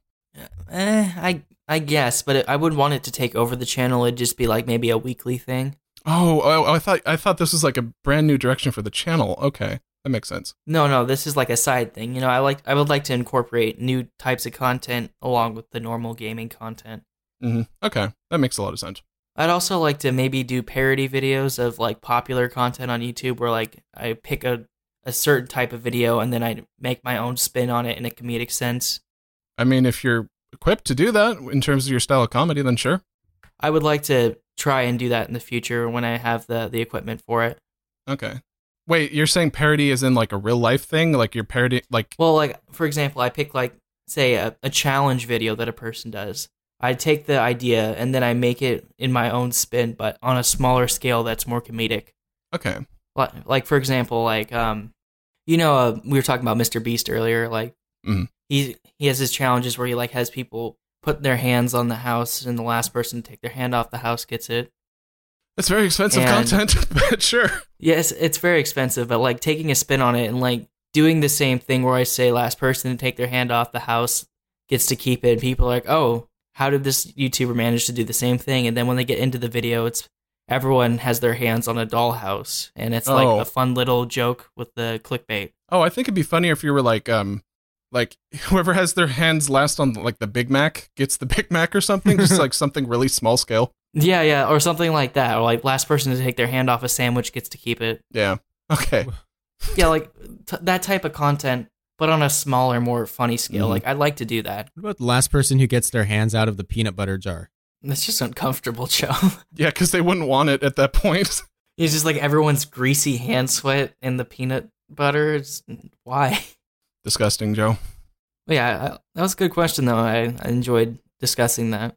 Eh, I I guess, but it, I wouldn't want it to take over the channel. It'd just be like maybe a weekly thing.
Oh, oh, I thought I thought this was like a brand new direction for the channel. Okay, that makes sense.
No, no, this is like a side thing. You know, I like I would like to incorporate new types of content along with the normal gaming content.
hmm Okay, that makes a lot of sense.
I'd also like to maybe do parody videos of like popular content on YouTube, where like I pick a, a certain type of video and then I make my own spin on it in a comedic sense.
I mean, if you're equipped to do that in terms of your style of comedy, then sure.
I would like to try and do that in the future when I have the, the equipment for it.
Okay. Wait, you're saying parody is in like a real life thing? Like you're parody, like,
Well, like, for example, I pick like, say, a, a challenge video that a person does. I take the idea and then I make it in my own spin, but on a smaller scale that's more comedic.
okay.
Like, like for example, like, um, you know, uh, we were talking about Mister Beast earlier. Like,
Mhm.
he he has his challenges where he like has people put their hands on the house, and the last person to take their hand off the house gets it.
It's very expensive
And-
content, but sure.
Yes, it's very expensive, but like taking a spin on it and like doing the same thing where I say last person to take their hand off the house gets to keep it. And people are like, oh, how did this YouTuber manage to do the same thing? And then when they get into the video, it's everyone has their hands on a dollhouse, and it's like
Oh.
a fun little joke with the clickbait.
Oh, I think it'd be funnier if you were like, um, like whoever has their hands last on like the Big Mac gets the Big Mac or something, just like something really small scale.
Yeah, yeah, or something like that. Or like last person to take their hand off a sandwich gets to keep it.
Yeah. Okay.
Yeah, like t- that type of content, but on a smaller, more funny scale.
Mhm.
Like I'd like to do that.
What about the last person who gets their hands out of the peanut butter jar?
It's just uncomfortable, Joe.
Yeah, because they wouldn't want it at that point.
It's just like everyone's greasy hand sweat in the peanut butter. It's, why?
Disgusting, Joe.
But yeah, I, that was a good question, though. I, I enjoyed discussing that.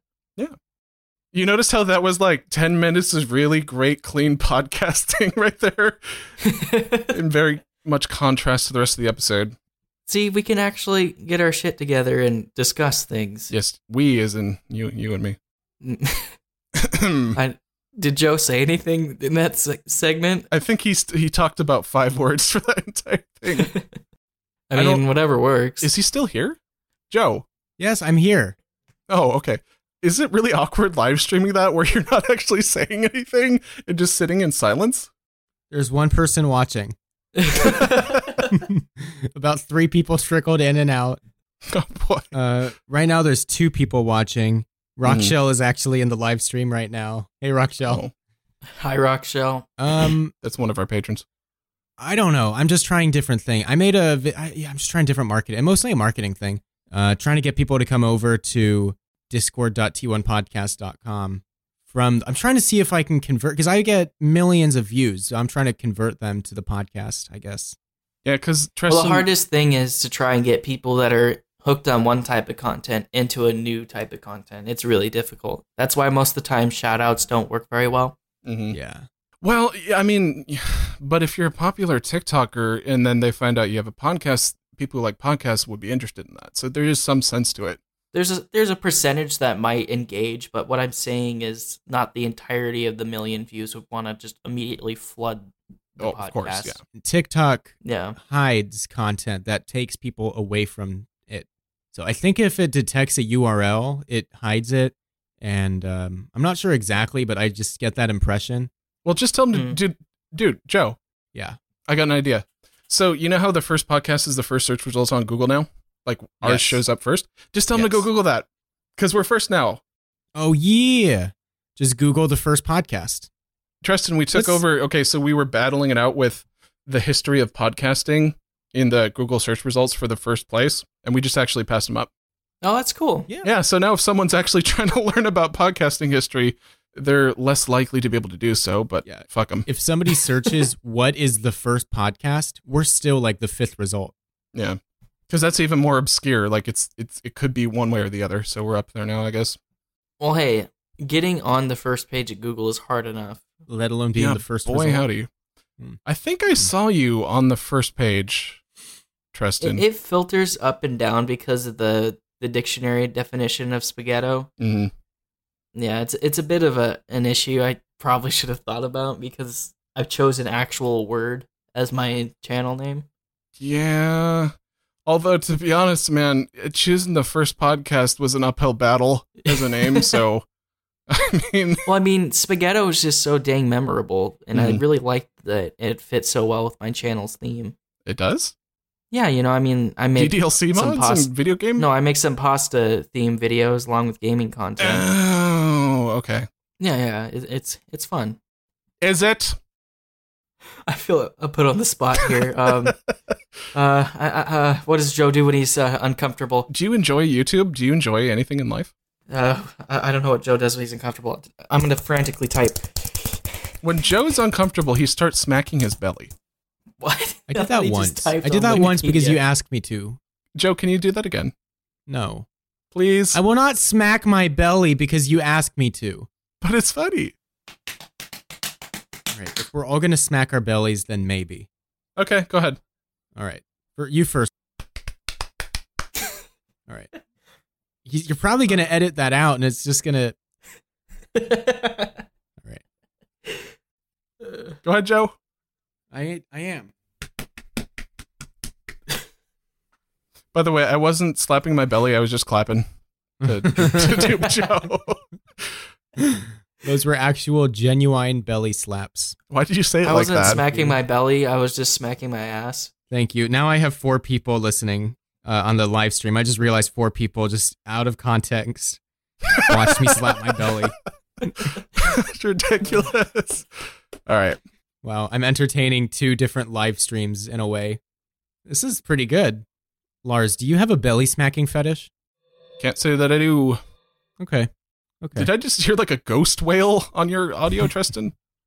You noticed how that was like ten minutes of really great, clean podcasting right there? In very much contrast to the rest of the episode.
See, we can actually get our shit together and discuss things.
Yes, we as in you you and me.
I, did Joe say anything in that se- segment?
I think he's he talked about five words for that entire thing.
I
I
mean,
don't-
whatever works.
Is he still here? Joe.
Yes, I'm here.
Oh, okay. Is it really awkward live streaming that where you're not actually saying anything and just sitting in silence?
There's one person watching. About three people trickled in and out.
Oh boy.
Uh, right now, there's two people watching. Rockshell is actually in the live stream right now. Hey, Rockshell.
Oh,
Hi, Rock Shell.
Um,
that's one of our patrons.
I don't know. I'm just trying different thing. I made a. vi- I, yeah, I'm just trying different marketing. Mostly a marketing thing. Uh, trying to get people to come over to discord dot t one podcast dot com. From I'm trying to see if I can convert because I get millions of views. So I'm trying to convert them to the podcast. I guess.
Yeah, because
Well,
Tristan.
the hardest thing is to try and get people that are hooked on one type of content into a new type of content. It's really difficult. That's why most of the time shout outs don't work very well.
Mhm.
Yeah.
Well, yeah, I mean, but if you're a popular TikToker and then they find out you have a podcast, people who like podcasts would be interested in that. So there is some sense to it.
There's a there's a percentage that might engage, but what I'm saying is not the entirety of the million views would want to just immediately flood the
Oh,
podcast.
of course, yeah.
TikTok
Yeah.
hides content that takes people away from it. So I think if it detects a U R L, it hides it. And um, I'm not sure exactly, but I just get that impression.
Well, just tell them,
Mm.
to, dude, dude, Joe,
Yeah.
I got an idea. So you know how the first podcast is the first search results on Google now? Like ours
Yes.
shows up first? Just tell them to
Yes.
go Google that because we're first now.
Oh, yeah. Just Google the first podcast.
Tristan, we took
Let's-
over. Okay, so we were battling it out with the history of podcasting in the Google search results for the first place, and we just actually passed them up.
Oh, that's cool.
Yeah.
Yeah, so now if someone's actually trying to learn about podcasting history, they're less likely to be able to do so, but
Yeah.
fuck them.
If somebody searches what is the first podcast, we're still like the fifth result.
Yeah. Because that's even more obscure. Like it's it's it could be one way or the other. So we're up there now, I guess.
Well, hey, getting on the first page at Google is hard enough.
Let alone being
yeah,
the first
boy,
result.
howdy.
Hmm.
I think I saw you on the first page, Tristan.
It, it filters up and down because of the, the dictionary definition of spaghetto.
Mhm.
Yeah, it's it's a bit of a an issue I probably should have thought about because I've chosen actual word as my channel name.
Yeah. Although, to be honest, man, choosing the first podcast was an uphill battle as a name. So, I mean,
Well, I mean, spaghetto is just so dang memorable, and I
Mhm.
really liked that it fits so well with my channel's theme.
it does.
Yeah, you know, I mean, I make
D D L C
some
mods
pos-
and video game?
no, I make some pasta theme videos along with gaming content.
Oh, okay.
yeah, yeah, it, it's it's fun.
Is it?
I feel I put on the spot here. Um, uh, I, I, uh, what does Joe do when he's uh, uncomfortable?
Do you enjoy YouTube? Do you enjoy anything in life?
Uh, I, I don't know what Joe does when he's uncomfortable. I'm gonna frantically type.
When Joe's uncomfortable, he starts smacking his belly.
What?
I did that
He just
once.
typed
I did
on
that once because
Wikipedia.
you asked me to.
Joe, can you do that again?
No.
Please?
I will not smack my belly because you asked me to.
But it's funny.
All right. If we're all going to smack our bellies, then maybe.
Okay, go ahead.
All right. For you first. All right. He's, you're probably going to edit that out, and it's just going to. All right.
Go ahead, Joe.
I I am.
By the way, I wasn't slapping my belly. I was just clapping to, to do Joe.
Those were actual, genuine belly slaps.
Why did you say it
I
like
wasn't
that?
smacking my belly. I was just smacking my ass.
Thank you. Now I have four people listening uh, on the live stream. I just realized four people just out of context watched me slap my belly.
It's ridiculous. All right.
Wow, I'm entertaining two different live streams in a way. This is pretty good. Lars, do you have a belly smacking fetish?
Can't say that I do.
Okay. Okay.
Did I just hear like a ghost wail on your audio, Tristan?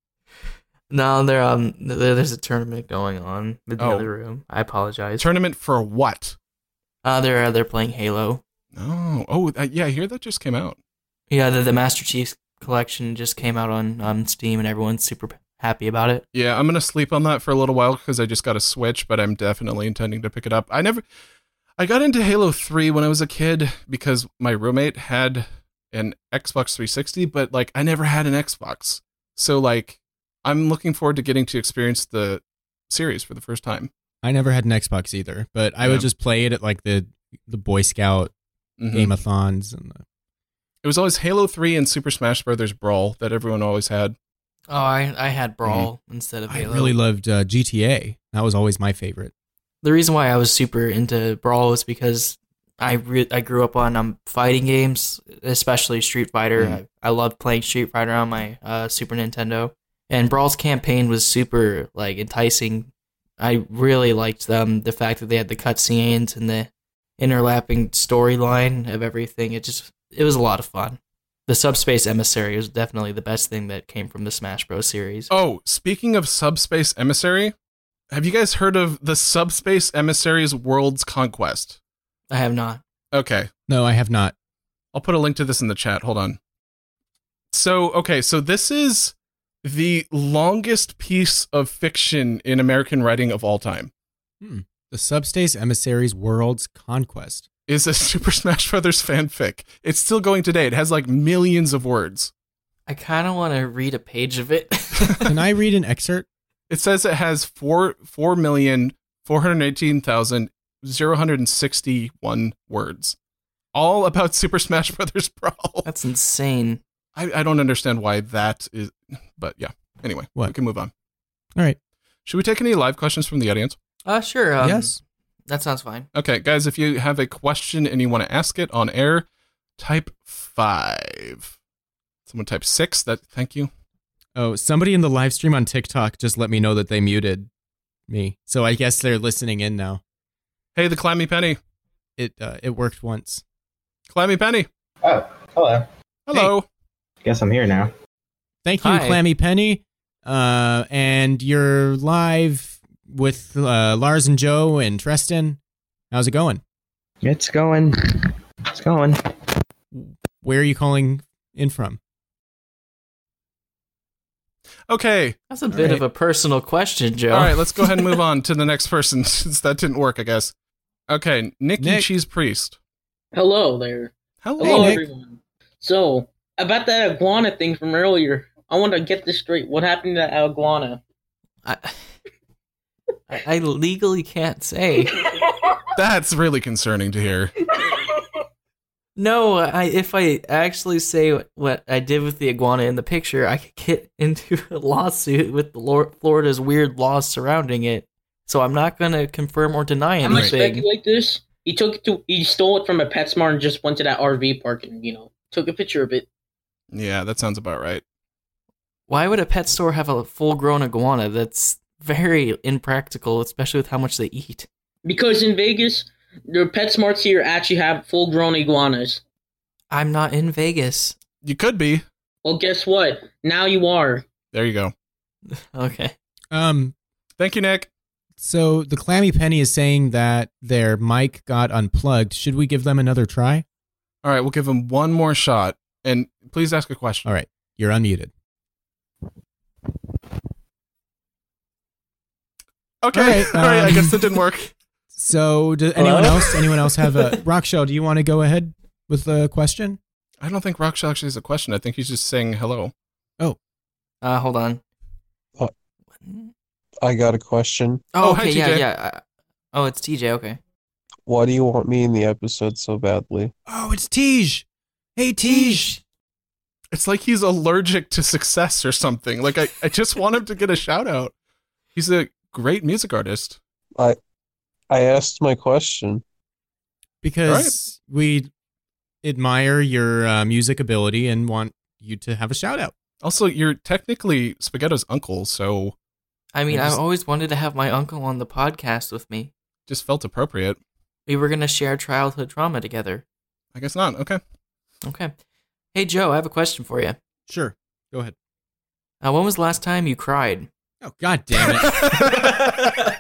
No, there um, there, there's a tournament going on in the
Oh.
other room. I apologize.
Tournament for what?
Uh, they're they're playing Halo.
Oh, oh, uh, yeah. I hear that just came out.
Yeah, the the Master Chief Collection just came out on on Steam, and everyone's super happy about it.
Yeah, I'm gonna sleep on that for a little while because I just got a Switch, but I'm definitely intending to pick it up. I never, I got into Halo three when I was a kid because my roommate had an Xbox three sixty, but like I never had an Xbox, so like I'm looking forward to getting to experience the series for the first time.
I never had an Xbox either, but I
Yeah.
would just play it at like the the Boy Scout
Mhm.
game-a-thons. And the,
It was always Halo three and Super Smash Brothers Brawl that everyone always had.
Oh, I I had Brawl instead of
I
Halo.
really loved uh, G T A. That was always my favorite.
The reason why I was super into Brawl was because I re- I grew up on um, fighting games, especially Street Fighter.
Mhm.
I, I loved playing Street Fighter on my uh, Super Nintendo, and Brawl's campaign was super like enticing. I really liked them. The fact that they had the cutscenes and the interlapping storyline of everything. It just it was a lot of fun. The Subspace Emissary was definitely the best thing that came from the Smash Bros. Series.
Oh, speaking of Subspace Emissary, have you guys heard of the Subspace Emissary's World's Conquest?
I have not.
Okay,
No, I have not.
I'll put a link to this in the chat. Hold on. So, okay, so this is the longest piece of fiction in American writing of all time.
The The Subspace Emissaries World's Conquest
is a Super Smash Brothers fanfic. It's still going today. It has like millions of words.
I kind of want to read a page of it.
Can I read an excerpt?
It says it has four four million four hundred eighteen thousand zero hundred sixty one words, all about Super Smash Brothers Brawl.
That's insane.
I, I don't understand why that is, but yeah. Anyway,
what?
We can move on.
All right.
Should we take any live questions from the audience?
Uh, sure. Um,
yes.
That sounds fine.
Okay, guys, if you have a question and you want to ask it on air, type five. Someone type six. That. Thank you.
Oh, somebody in the live stream on TikTok just let me know that they muted me. So I guess they're listening in now.
Hey, the Clammy Penny.
It uh, it worked once.
Clammy Penny.
Oh, hello.
Hello.
Hey. Guess I'm here now.
Thank you,
Hi.
Clammy Penny. Uh, and you're live with uh, Lars and Joe and Treston. How's it going?
It's going. It's going.
Where are you calling in from?
Okay.
That's a bit
right.
of a personal question, Joe.
All right, let's go ahead and move on to the next person since that didn't work, I guess. Okay, Nikki
Nick.
Cheese Priest.
Hello there.
Hello.
Hello,
Nick.
everyone. So, about that iguana thing from earlier, I want to get this straight. What happened to that iguana?
I, I, I legally can't say.
That's really concerning to hear.
No, I if I actually say what, what I did with the iguana in the picture, I could get into a lawsuit with the Lor- Florida's weird laws surrounding it. So I'm not going to confirm or deny
I'm gonna
anything.
speculate this. He took it to, he stole it from a PetSmart and just went to that R V park and, you know, took a picture of it.
Yeah, that sounds about right.
Why would a pet store have a full-grown iguana? That's very impractical, especially with how much they eat.
Because in Vegas, the PetSmarts here actually have full-grown iguanas.
I'm not in Vegas.
You could be.
Well, guess what? Now you are.
There you go.
Okay.
Um,
Thank you, Nick.
so the Clammy Penny is saying that their mic got unplugged. Should we give them another try?
All right, we'll give him one more shot. And please ask a question.
All right, you're unmuted.
Okay.
All right,
All right, I
um,
guess that didn't work.
So, does anyone else? Anyone else have a Rock Show? Do you want to go ahead with the question?
I don't think Rockshell actually has a question. I think he's just saying hello.
Uh, hold on.
Uh, I got a question.
Oh,
Oh, hi,
okay, yeah,
T J.
yeah. I- Oh, it's T J, okay.
Why do you want me in the episode so badly?
Oh, it's Tej. Hey, Tej.
It's like he's allergic to success or something. Like, I, I just want him to get a shout out. He's a great music artist.
I I asked my question.
Because we admire your uh, music ability and want you to have a shout out.
Also, you're technically Spaghetto's uncle, so
I mean,
I
I
just-
always wanted to have my uncle on the podcast with me.
just felt appropriate.
We were going to share childhood trauma together.
I guess not. Okay.
Okay. Hey, Joe, I have a question for you.
Sure. Go ahead.
Uh, when was the last time you cried?
Oh, God damn it.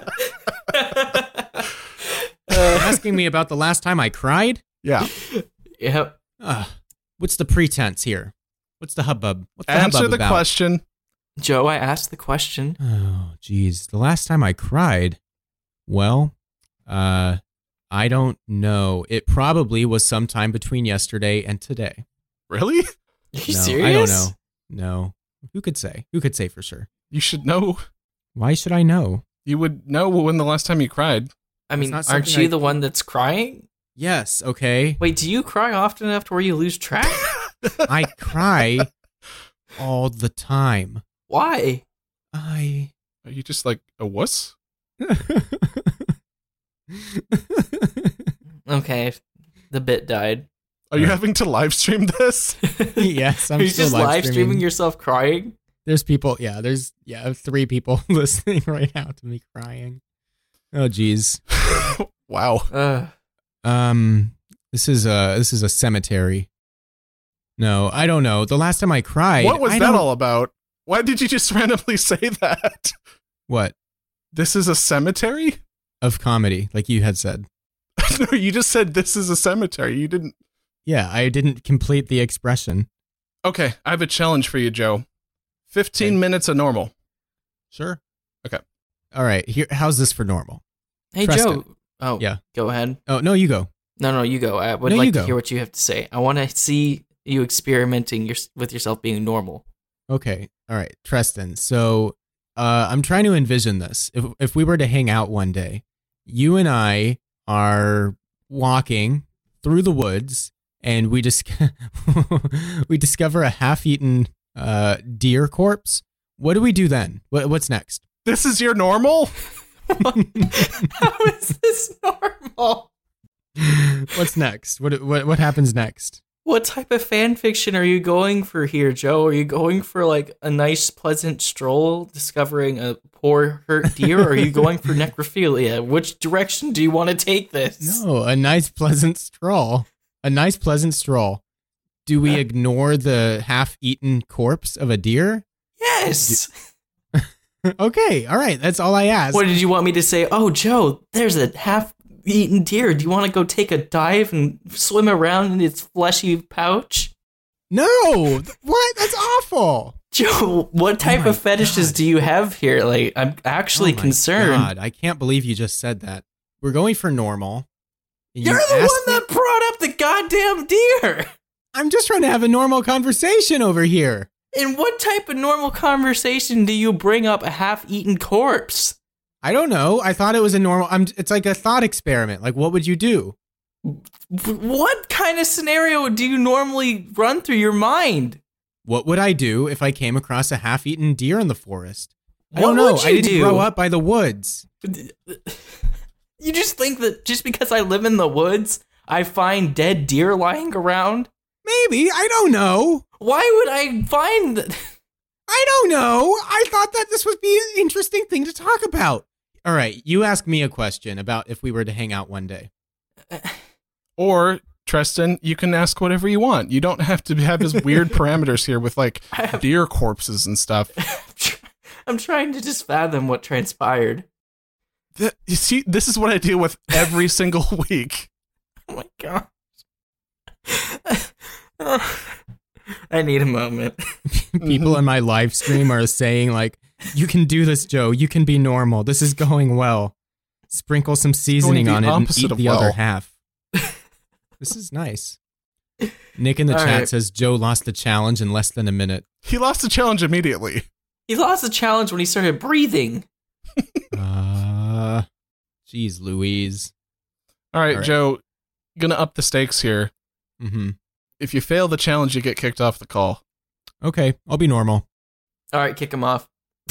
You're asking me about the last time I cried?
Yeah.
Yep.
Ugh. What's the pretense here? What's the hubbub? What's the
Answer
hubbub
the
about?
question.
Joe, I asked the question.
Oh, geez. The last time I cried, well, uh, I don't know. It probably was sometime between yesterday and today.
Really?
Are you
no,
serious?
I don't know. No. Who could say? Who could say for sure?
You should know.
Why should I know?
You would know when the last time you cried.
I mean,
not
aren't
something
you
I-
the one that's crying?
Yes, okay.
Wait, do you cry often enough to where you lose track?
I cry all the time.
Why?
I.
Are you just like a wuss?
Okay, the bit died.
Are you having to live stream this?
Yes, I'm
Are you
still
just
live
live streaming
streaming.
yourself crying?
There's people, yeah, there's, yeah, three people listening right now to me crying. Oh, geez.
Wow.
Uh,
Um, this is a, this is a cemetery. No, I don't know. The last time I cried.
What was
I
that
don't-
all about? Why did you just randomly say that?
What?
This is a cemetery?
Of comedy, like you had said.
No, you just said this is a cemetery. You didn't.
Yeah, I didn't complete the expression.
Okay, I have a challenge for you, Joe. fifteen
Okay.
minutes of normal.
Sure.
Okay.
All right. Here, how's this for normal?
Hey,
Preston.
Joe. Oh,
Yeah.
Go ahead.
Oh, no, you go.
No, no, you go. I would
No,
like
you
to
go.
hear what you have to say. I want to see you experimenting your, with yourself being normal.
Okay. All right. Treston. So uh, I'm trying to envision this. If, if we were to hang out one day, you and I are walking through the woods and we just we discover a half-eaten uh, deer corpse. What do we do then? What, what's next?
This is your normal?
How is this normal?
What's next? What, what what happens next?
What type of fan fiction are you going for here, Joe? Are you going for like a nice, pleasant stroll discovering a poor, hurt deer, or are you going for necrophilia? Which direction do you want to take this?
No, a nice, pleasant stroll. A nice, pleasant stroll. Do we ignore the half-eaten corpse of a deer?
Yes.
Okay, all right. That's all I asked.
What did you want me to say? Oh, Joe, there's a half-eaten deer. Do you want to go take a dive and swim around in its fleshy pouch?
No. What? That's awful.
Joe, what type
my
of fetishes
God.
do you have here? Like, I'm actually
Oh my
concerned.
God, I can't believe you just said that. We're going for normal. and you
You're the
asked
one
me-
that brought up the goddamn deer.
I'm just trying to have a normal conversation over here.
In what type of normal conversation do you bring up a half-eaten corpse?
I don't know. I thought it was a normal. I'm. It's like a thought experiment. Like, what would you do?
What kind of scenario do you normally run through your mind?
What would I do if I came across a half-eaten deer in the forest? I
What
don't know.
would
I
you
didn't
do?
grow up by the woods.
You just think that just because I live in the woods, I find dead deer lying around?
Maybe. I don't know.
Why would I find that?
I don't know. I thought that this would be an interesting thing to talk about. All right. You ask me a question about if we were to hang out one day.
Or, Treston, you can ask whatever you want. You don't have to have his weird parameters here with like
have-
deer corpses and stuff.
I'm trying to just fathom what transpired.
Th- You see, this is what I deal with every single week.
Oh my god. I need a moment.
People in my live stream are saying like, you can do this, Joe. You can be normal. This is going well. Sprinkle some seasoning
the
on it and
opposite
eat
of
the
well.
other half. This is nice. Nick in the
All
chat
right.
says Joe lost the challenge in less than a minute.
He lost the challenge immediately.
He lost the challenge when he started breathing.
Uh, geez, Louise.
All right,
All right.
Joe, gonna up the stakes here.
Mm-hmm.
If you fail the challenge, you get kicked off the call.
Okay, I'll be normal.
All right, kick him off.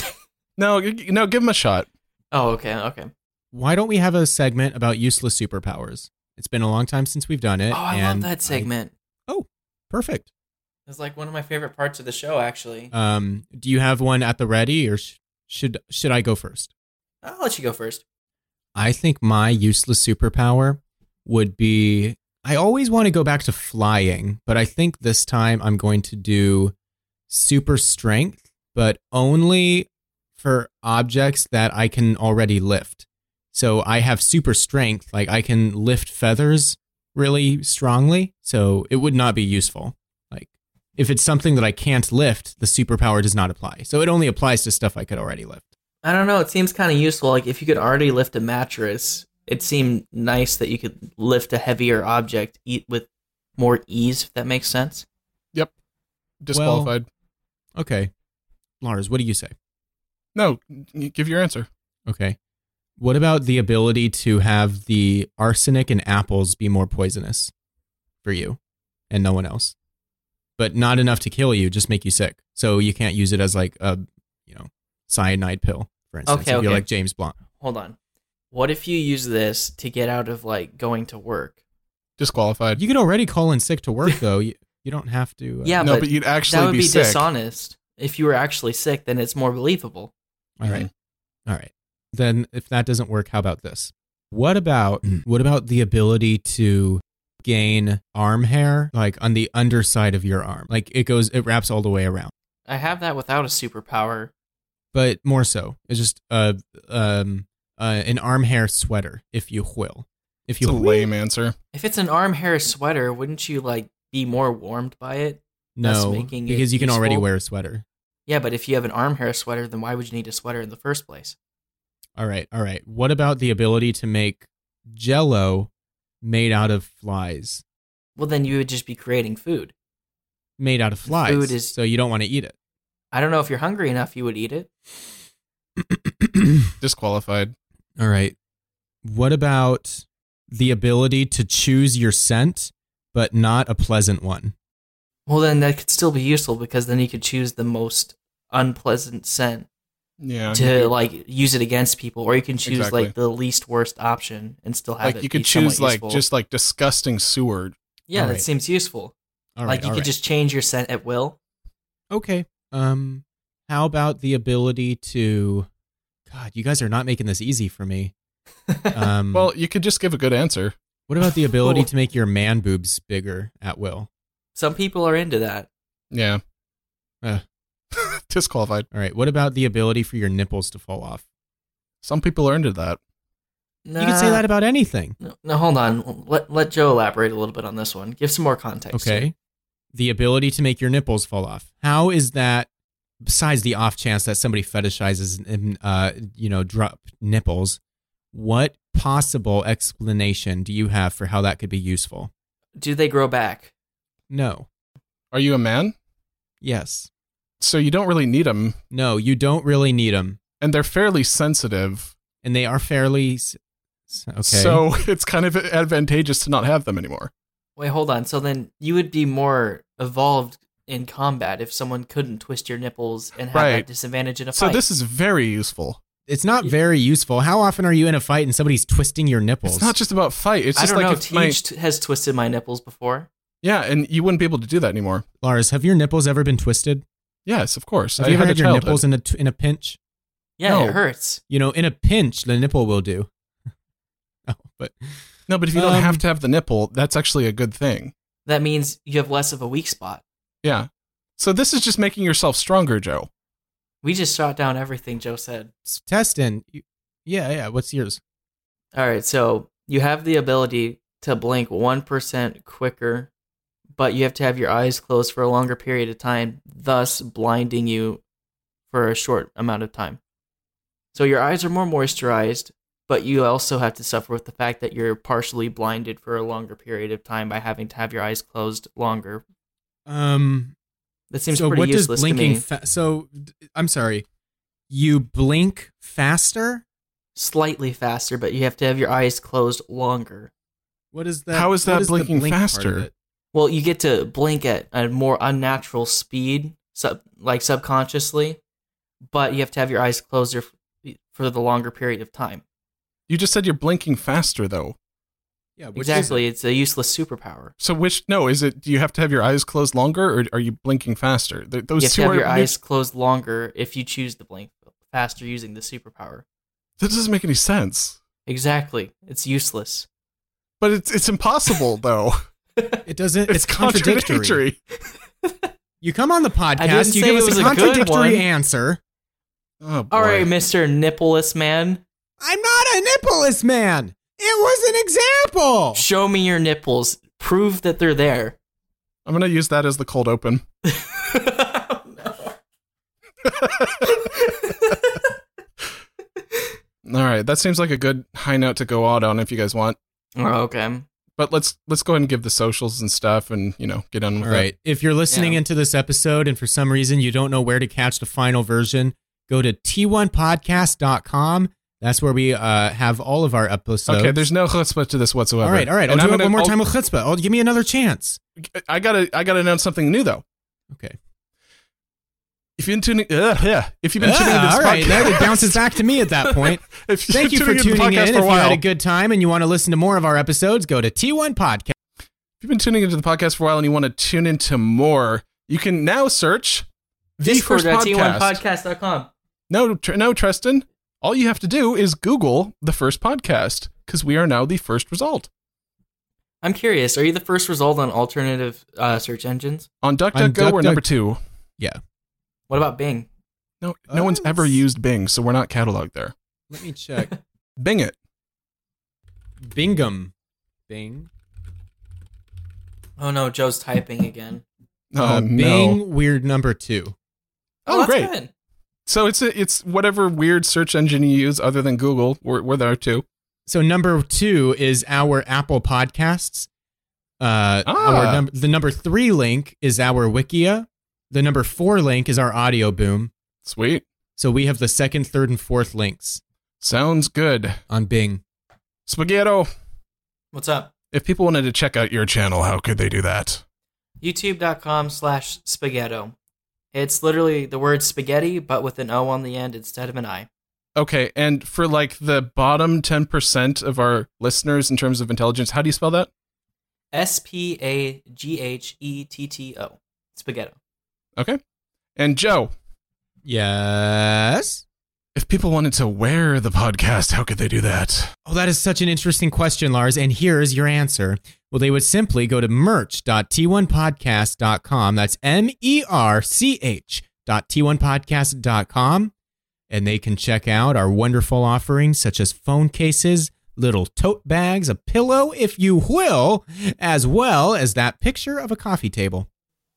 No, g- no, give him a shot.
Oh, okay, okay.
Why don't we have a segment about useless superpowers? It's been a long time since we've done it.
Oh, I love
and
that segment.
oh, perfect.
It's like one of my favorite parts of the show, actually.
Um, do you have one at the ready, or sh- should should I go first?
I'll let you go first.
I think my useless superpower would be. I always want to go back to flying, but I think this time I'm going to do super strength, but only for objects that I can already lift. So I have super strength, like I can lift feathers really strongly, so it would not be useful. Like if it's something that I can't lift, the superpower does not apply. So it only applies to stuff I could already lift.
I don't know. It seems kind of useful. Like if you could already lift a mattress, it seemed nice that you could lift a heavier object eat with more ease. If that makes sense.
Yep. Disqualified.
Okay. Lars, what do you say?
No, g- give your answer.
Okay. What about the ability to have the arsenic in apples be more poisonous for you and no one else? But not enough to kill you, just make you sick. So you can't use it as like a, you know, cyanide pill, for instance,
Okay,
if you're
okay.
like James Blunt.
Hold on. What if you use this to get out of like going to work?
Disqualified.
You can already call in sick to work, though. You, you don't have to. Uh,
Yeah,
no,
but,
but you'd actually
that would
be
be,
sick.
dishonest. If you were actually sick, then it's more believable.
All right. All right. Then if that doesn't work, how about this? What about what about the ability to gain arm hair like on the underside of your arm? Like it goes it wraps all the way around.
I have that without a superpower.
But more so. It's just uh um uh, an arm hair sweater, if you will. If you
It's a
will.
lame answer.
If it's an arm hair sweater, wouldn't you like be more warmed by it? thus
No,
making it
because you can already
useful?
wear a sweater.
Yeah, but if you have an arm hair sweater, then why would you need a sweater in the first place?
All right, all right. What about the ability to make Jell-O made out of flies?
Well, then you would just be creating food.
Made out of flies.
Food is-
so you don't want to eat it.
I don't know if you're hungry enough, you would eat it.
Disqualified.
All right. What about the ability to choose your scent, but not a pleasant one?
Well, then that could still be useful because then you could choose the most unpleasant scent
Yeah.
to like use it against people, or you can choose
Exactly.
like the least worst option and still have
Like
it
you could
be somewhat
choose like
useful.
just like disgusting sewer.
yeah,
All
that
right.
seems useful.
All
like
right,
you
all
could
right.
just change your scent at will.
Okay. Um, how about the ability to? God, you guys are not making this easy for me. Um,
Well, you could just give a good answer.
what about the ability
Well-
to make your man boobs bigger at will?
Some people are into that.
Yeah.
Uh,
Disqualified.
all right. What about the ability for your nipples to fall off?
Some people are into that.
Nah,
You can say that about anything.
No, no, hold on. Let let Joe elaborate a little bit on this one. Give some more context.
Okay.
here.
The ability to make your nipples fall off. How is that? Besides the off chance that somebody fetishizes, and, uh, you know, drop nipples, what possible explanation do you have for how that could be useful?
Do they grow back?
No.
Are you a man?
Yes.
So you don't really need them,
No, you don't really need them,
and they're fairly sensitive.
and they are fairly s- s- okay.
So it's kind of advantageous to not have them anymore.
Wait, hold on. So then you would be more evolved in combat if someone couldn't twist your nipples and have
Right.
that disadvantage in a
So
fight.
this is very useful.
it's not very useful. How often are you in a fight and somebody's twisting your nipples?
It's not just about fight. It's
I
just
don't
like
know.
if my,
Teach t- has twisted my nipples before.
yeah, and you wouldn't be able to do that anymore.
Lars, have your nipples ever been twisted?
Yes, of course.
Have
I
you ever
had
had
a
your
childhood.
nipples in a t- in a pinch?
Yeah,
No.
it hurts.
You know, in a pinch, the nipple will do. oh, but
No, but if you don't
Um,
have to have the nipple, that's actually a good thing.
That means you have less of a weak spot.
Yeah. So this is just making yourself stronger, Joe.
We just shot down everything Joe said.
Testin, you- yeah, yeah. What's yours?
All right, so you have the ability to blink one percent quicker, but you have to have your eyes closed for a longer period of time, thus blinding you for a short amount of time. So your eyes are more moisturized, but you also have to suffer with the fact that you're partially blinded for a longer period of time by having to have your eyes closed longer.
Um,
That seems
so
pretty
what does
useless
blinking?
to me.
Fa- so d- I'm sorry. You blink faster.
Slightly faster, but you have to have your eyes closed longer.
What is that?
How is
what
that
the
blinking
blink part of
faster?
it?
Well, you get to blink at a more unnatural speed, sub, like subconsciously, but you have to have your eyes closed for, for the longer period of time.
You just said you're blinking faster, though.
Yeah, which is
Exactly,
it?
it's a useless superpower.
So which, no, is it, do you have to have your eyes closed longer, or are you blinking faster? Th- Those
You have
two
to have
are,
your eyes closed longer if you choose to blink faster using the superpower.
That doesn't make any sense.
Exactly, it's useless.
But it's it's impossible, though.
It doesn't.
It's,
It's, contradictory.
contradictory.
You come on the
I didn't
podcast, you
say
give
it
us
was
a
a good
contradictory
one.
answer.
Oh, boy.
All right, Mister Nippleless Man,
I'm not a nippleless man. It was an example.
show me your nipples. Prove that they're there.
I'm going to use that as the cold open. All right, that seems like a good high note to go out on if you guys want.
Oh, okay.
But let's let's go ahead and give the socials and stuff, and you know, get on with
All right. If you're listening
Yeah.
into this episode and for some reason you don't know where to catch the final version, go to T one podcast dot com. That's where we uh, have all of our
it.
episodes.
Okay, there's no chutzpah to this whatsoever.
All right, all right. I'll
And
do
I'm
it
gonna-
one more
I'll-
time with chutzpah. Oh, give me another chance.
I gotta I gotta announce something new though.
Okay.
If you've been tuning, uh, yeah, if you've been tuning
Ah,
into this
all right,
podcast,
now it bounces back to me at that point.
if you've
Thank
been
you for
into the
tuning in.
podcast
If
for a
you
while,
had a good time and you want to listen to more of our episodes, go to T one Podcast.
if you've been tuning into the podcast for a while and you want to tune into more, you can now search the first
Discord at T one
podcast.
podcast dot com.
No, tr- no, Tristan. All you have to do is Google the first podcast because we are now the first result
I'm curious, are you the first result on alternative uh, search engines?
on
On
DuckDuckGo. We're
DuckDuck-
number two.
Yeah.
What about Bing?
No, no
Uh,
one's ever
let's-
used Bing, so we're not cataloged there.
Let me check.
Bing it.
Bingham. Bing.
Oh no, Joe's typing again.
Oh
Uh,
no.
Bing, weird number two.
Oh,
that's
great.
good.
So it's a, it's whatever weird search engine you use other than Google. We're, we're there too.
So number two is our Apple Podcasts. Uh,
Ah.
our num- the number three link is our Wikia. The number four link is our Audio Boom.
Sweet.
So we have the second, third, and fourth links
Sounds good.
on Bing.
Spaghetto,
What's up?
if people wanted to check out your channel, how could they do that?
YouTube.com slash spaghetto. It's literally the word spaghetti, but with an O on the end instead of an I.
Okay, and for like the bottom ten percent of our listeners in terms of intelligence, how do you spell that?
S P A G H E T T O. Spaghetto.
Okay. And Joe,
Yes.
if people wanted to wear the podcast, how could they do that?
Oh, that is such an interesting question, Lars. And here's your answer. Well, they would simply go to merch dot t one podcast dot com. That's M E R C H dot t one podcast dot com. And they can check out our wonderful offerings such as phone cases, little tote bags, a pillow, if you will, as well as that picture of a coffee table.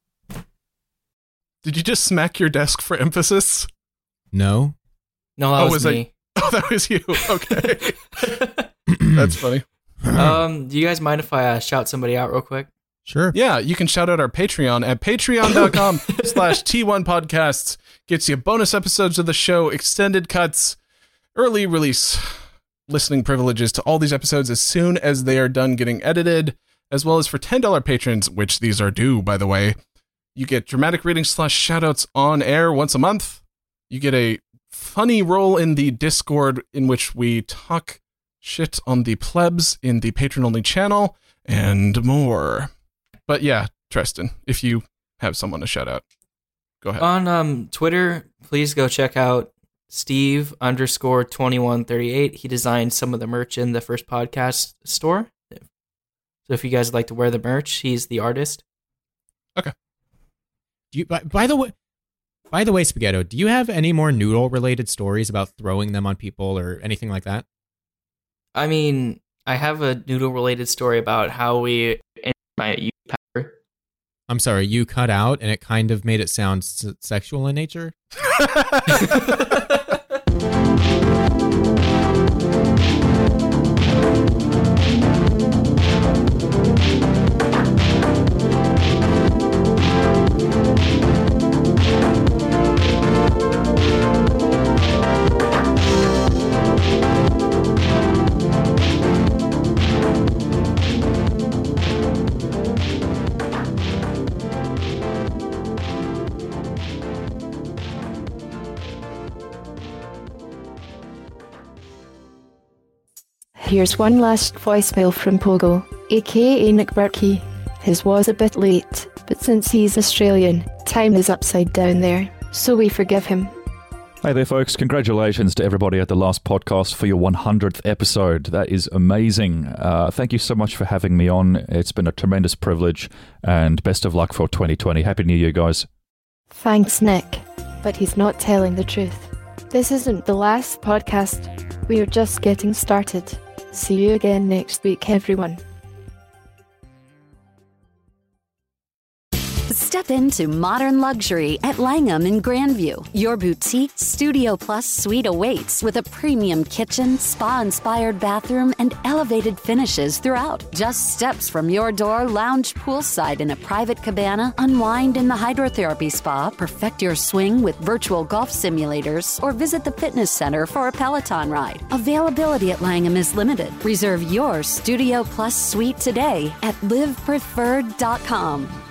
Did you just smack your desk for emphasis?
No.
No, that
Oh,
was,
was I-
me.
Oh, that was you. Okay. That's funny.
um, do you guys mind if I uh, shout somebody out real quick?
Sure.
Yeah, you can shout out our Patreon at patreon.com slash T1 podcasts. Gets you bonus episodes of the show, extended cuts, early release, listening privileges to all these episodes as soon as they are done getting edited, as well as for ten dollars patrons, which these are due, by the way. You get dramatic readings slash shoutouts on air once a month. You get a funny role in the Discord in which we talk shit on the plebs in the patron-only channel, and more. But yeah, Tristan, if you have someone to shout out, go ahead.
On um, Twitter, please go check out Steve underscore twenty-one thirty-eight. He designed some of the merch in the First Podcast store. So if you guys would like to wear the merch, he's the artist.
Okay.
Do you, by, by the way, by the way, Spaghetto, do you have any more noodle-related stories about throwing them on people or anything like that?
I mean, I have a noodle-related story about how we my youth power.
I'm sorry, you cut out and it kind of made it sound s- sexual in nature.
Here's one last voicemail from Pogo, aka Nick Burkey. His was a bit late, but since he's Australian, time is upside down there, so we forgive him.
Hey there, folks. Congratulations to everybody at The Last Podcast for your one hundredth episode. That is amazing. Uh, thank you so much for having me on. It's been a tremendous privilege, and best of luck for twenty twenty. Happy New Year, guys.
Thanks, Nick. But he's not telling the truth. This isn't the last podcast. We are just getting started. See you again next week, everyone.
Step into modern luxury at Langham in Grandview. Your boutique Studio Plus suite awaits with a premium kitchen, spa-inspired bathroom, and elevated finishes throughout. Just steps from your door, lounge poolside in a private cabana, unwind in the hydrotherapy spa, perfect your swing with virtual golf simulators, or visit the fitness center for a Peloton ride. Availability at Langham is limited. Reserve your Studio Plus suite today at live preferred dot com.